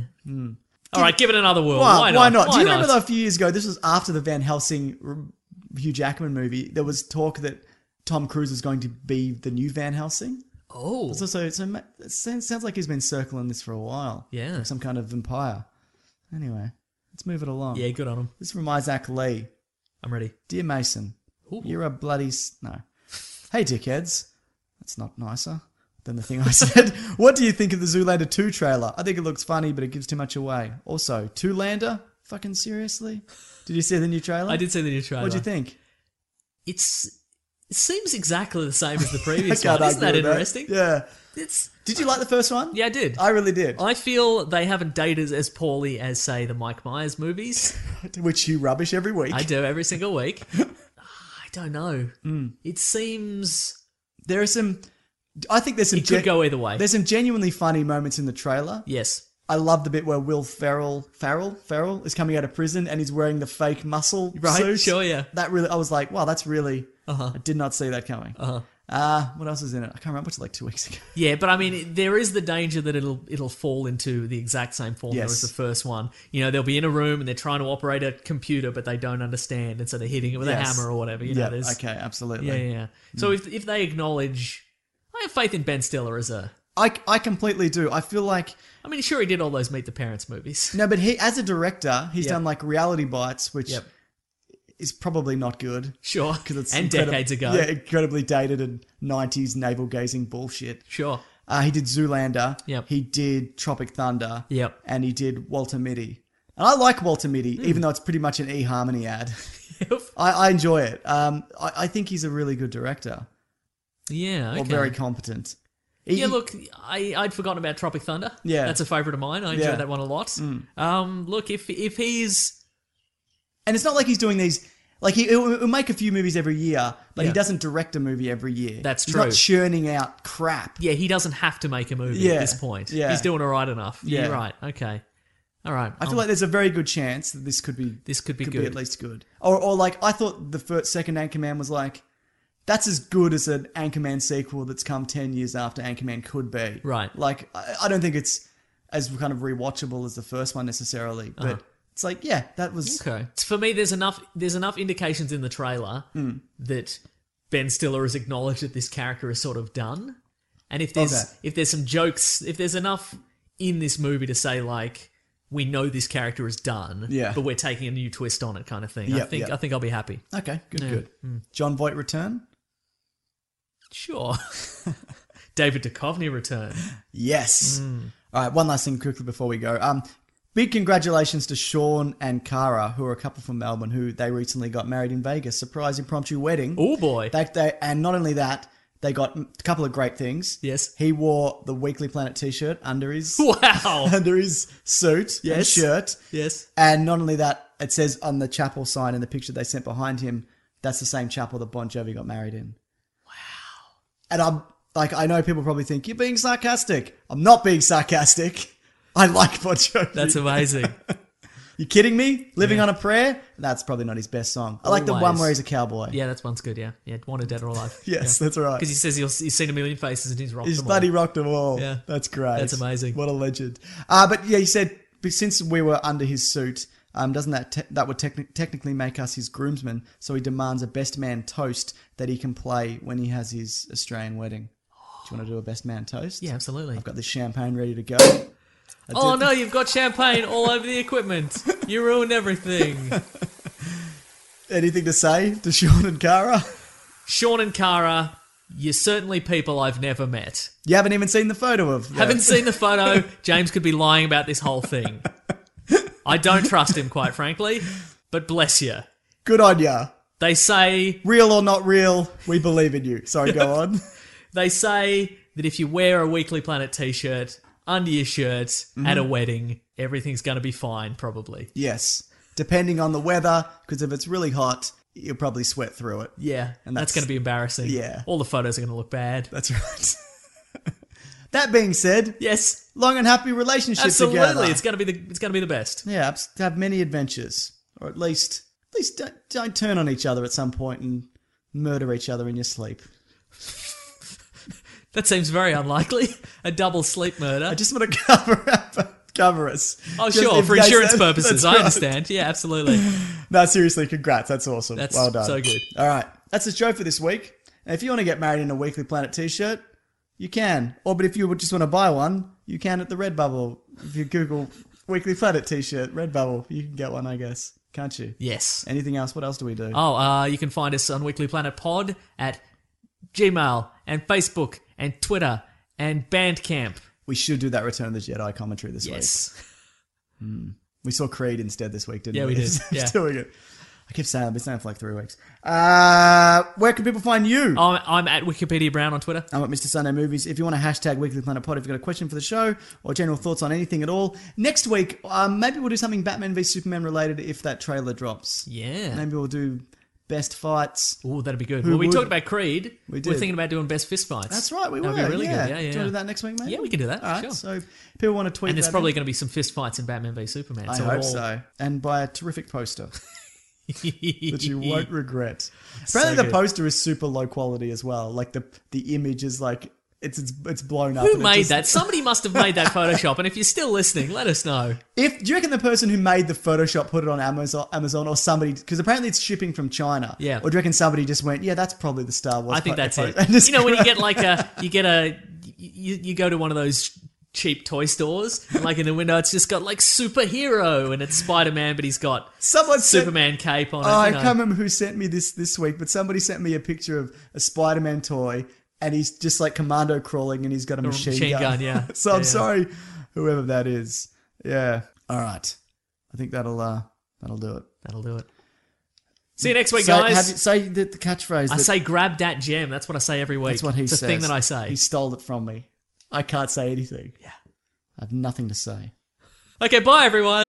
All right, give it another whirl. Wow, Why not? why not? Do you Why remember though, a few years ago, this was after the Van Helsing Hugh Jackman movie, there was talk that Tom Cruise was going to be the new Van Helsing? Oh. So it sounds like he's been circling this for a while. Yeah. Like some kind of vampire. Anyway, let's move it along. Yeah, good on him. This is from Isaac Lee. I'm ready. Dear Mason, Ooh. you're a bloody... No. Hey, dickheads. That's not nicer than the thing I said. What do you think of the Zoolander 2 trailer? I think it looks funny, but it gives too much away. Also, Two-Lander? Fucking seriously? Did you see the new trailer? I did see the new trailer. What'd you think? It seems exactly the same as the previous I one. can't Isn't that argue with interesting? Yeah. It's Did you like the first one? Yeah, I did. I really did. I feel they haven't dated as poorly as, say, the Mike Myers movies. Which you rubbish every week. I do every single week. I don't know. It seems There are some... I think there's some... it could go either way. There's some genuinely funny moments in the trailer. Yes. I love the bit where Will Ferrell is coming out of prison and he's wearing the fake muscle suit. Sure, yeah. That really, I was like, wow, that's really, I did not see that coming. What else is in it? I can't remember. It's like 2 weeks ago. Yeah, but I mean, there is the danger that it'll fall into the exact same formula Yes. as the first one. You know, they'll be in a room and they're trying to operate a computer, but they don't understand, and so they're hitting it with a Yes. hammer or whatever. You know, Yeah, there's okay, absolutely. yeah. So if they acknowledge, I have faith in Ben Stiller as a. I completely do. I feel like, I mean, sure, he did all those Meet the Parents movies. no, but he, as a director, he's Yep. done like Reality Bites, which Yep. is probably not good. Sure, Because it's and decades ago. Yeah, incredibly dated and 90s navel-gazing bullshit. Sure. He did Zoolander. Yep. He did Tropic Thunder. Yep. And he did Walter Mitty. And I like Walter Mitty, even though it's pretty much an eHarmony ad. I enjoy it. I think he's a really good director. Yeah. Okay. Or very competent. Yeah, look, I'd forgotten about Tropic Thunder. Yeah. That's a favourite of mine. I enjoy Yeah. that one a lot. Look, if he's... And it's not like he's doing these. Like he'll make a few movies every year, but he Yeah. doesn't direct a movie every year. That's He's true. not churning out crap. Yeah, he doesn't have to make a movie Yeah. at this point. Yeah. He's doing all right enough. Yeah. You're right. Okay. All right. I feel like there's a very good chance that this could be good. at least good. Or like I thought the second Anchorman was like that's as good as an Anchorman sequel that's come 10 years after Anchorman could be. Right. Like I don't think it's as kind of rewatchable as the first one necessarily, but it's like yeah, that was Okay. For me, there's enough indications in the trailer that Ben Stiller has acknowledged that this character is sort of done. And if there's some jokes, if there's enough in this movie to say like we know this character is done, Yeah. but we're taking a new twist on it kind of thing. Yep, I think I'll be happy. okay. Good. John Voight return. Sure. David Duchovny return. Yes. All right, one last thing quickly before we go. Big congratulations to Sean and Cara, who are a couple from Melbourne, who they recently got married in Vegas. Surprise impromptu wedding. Oh boy. And not only that, they got a couple of great things. Yes. He wore the Weekly Planet t-shirt under his Wow. under his suit and Yes. shirt. Yes. And not only that, it says on the chapel sign in the picture they sent behind him, that's the same chapel that Bon Jovi got married in. Wow. And I'm like, I know people probably think you're being sarcastic. I'm not being sarcastic. I like Bon Jovi. That's amazing. You kidding me? Living on a Prayer? That's probably not his best song. I like the one Always. where he's a cowboy. Yeah, that one's good, yeah. Yeah, Wanted Dead or Alive. Yes, that's right. Because he says he's seen a million faces and he's rocked He's them all. bloody rocked them all. Yeah. That's great. That's amazing. What a legend. But yeah, he said, but since we were under his suit, doesn't that would technically make us his groomsmen? So he demands a best man toast that he can play when he has his Australian wedding. Do you want to do a best man toast? Yeah, absolutely. I've got this champagne ready to go. Oh no, you've got champagne all over the equipment. You ruined everything. Anything to say to Sean and Cara? Sean and Cara, you're certainly people I've never met. You haven't even seen the photo of them. Haven't seen the photo. James could be lying about this whole thing. I don't trust him, quite frankly, but bless you. Good on ya. They say Real or not real, we believe in you. Sorry, go on. They say that if you wear a Weekly Planet t-shirt under your shirt at a wedding, everything's going to be fine, probably. Yes. Depending on the weather, because if it's really hot, you'll probably sweat through it. Yeah, And that's going to be embarrassing. Yeah. All the photos are going to look bad. That's right. That being said, Yes, long and happy relationship absolutely. together. It's going to be the best. Yeah, to have many adventures, or at least don't turn on each other at some point and murder each other in your sleep. That seems very unlikely. A double sleep murder. I just want to cover us. Oh, Just sure, in for case insurance that- purposes. that's I right. understand. Yeah, absolutely. No, seriously, congrats. That's awesome. That's well done. so good. All right, that's the show for this week. And if you want to get married in a Weekly Planet t-shirt, you can. But if you would just want to buy one, you can at the Redbubble. If you Google Weekly Planet t-shirt, Redbubble, you can get one, I guess. Can't you? Yes. Anything else? What else do we do? You can find us on Weekly Planet Pod at Gmail and Facebook and Twitter and Bandcamp. We should do that Return of the Jedi commentary this Yes. week. We saw Creed instead this week, didn't we? Yeah, we did. Yeah. Doing it. I keep saying I've been saying it for like 3 weeks. Where can people find you? I'm at Wikipedia Brown on Twitter. I'm at Mr. Sunday Movies. If you want to hashtag Weekly Planet Pod, if you've got a question for the show or general thoughts on anything at all, next week, maybe we'll do something Batman v Superman related if that trailer drops. Yeah. Maybe we'll do best fights. Oh, that'd be good. Who Well, we would? talked about Creed. We We're did. thinking about doing best fist fights. That's right, we That'd were. be really yeah. good. Yeah, Do yeah. you want to do that next week, mate? Yeah, we can do that. All right, Sure. so people want to tweet And there's that probably in. going to be some fist fights in Batman v Superman. I so hope we'll- so. And by a terrific poster that you won't regret. So Apparently the good. poster is super low quality as well. Like the image is like it's blown up. Who and it made just- that? Somebody must have made that Photoshop. And if you're still listening, let us know. Do you reckon the person who made the Photoshop put it on Amazon or somebody? Because apparently it's shipping from China. Yeah. Or do you reckon somebody just went, yeah, that's probably the Star Wars? I think that's it. and just You know, when you get grabbed- you go to one of those cheap toy stores, and like in the window, it's just got like superhero, and it's Spider-Man, but he's got Someone sent- Superman cape on it. Oh, I you know. can't remember who sent me this week, but somebody sent me a picture of a Spider-Man toy, and he's just like commando crawling, and he's got a machine gun. yeah. So I'm Yeah. sorry, whoever that is. Yeah. All right. I think that'll do it. That'll do it. See you next week, Say- guys. say the catchphrase. I that- say grab that gem. That's what I say every week. That's what he it's says. a thing that I say. He stole it from me. I can't say anything. Yeah. I have nothing to say. Okay, bye everyone.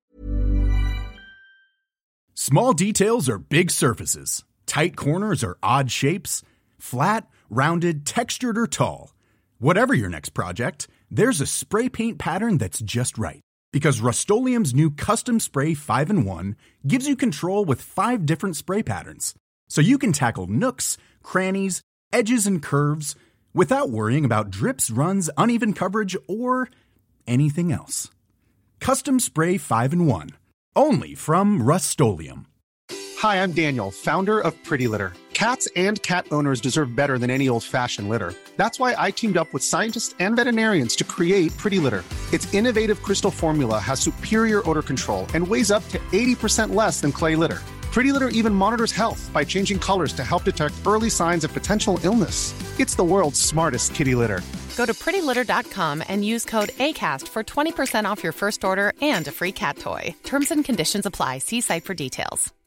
Small details are big surfaces. Tight corners are odd shapes. Flat, rounded, textured, or tall. Whatever your next project, there's a spray paint pattern that's just right. Because Rust-Oleum's new Custom Spray 5-in-1 gives you control with 5 different spray patterns. So you can tackle nooks, crannies, edges, and curves without worrying about drips, runs, uneven coverage, or anything else. Custom Spray 5-in-1. Only from Rust-Oleum. Hi, I'm Daniel, founder of Pretty Litter. Cats and cat owners deserve better than any old-fashioned litter. That's why I teamed up with scientists and veterinarians to create Pretty Litter. Its innovative crystal formula has superior odor control and weighs up to 80% less than clay litter. Pretty Litter even monitors health by changing colors to help detect early signs of potential illness. It's the world's smartest kitty litter. Go to prettylitter.com and use code ACAST for 20% off your first order and a free cat toy. Terms and conditions apply. See site for details.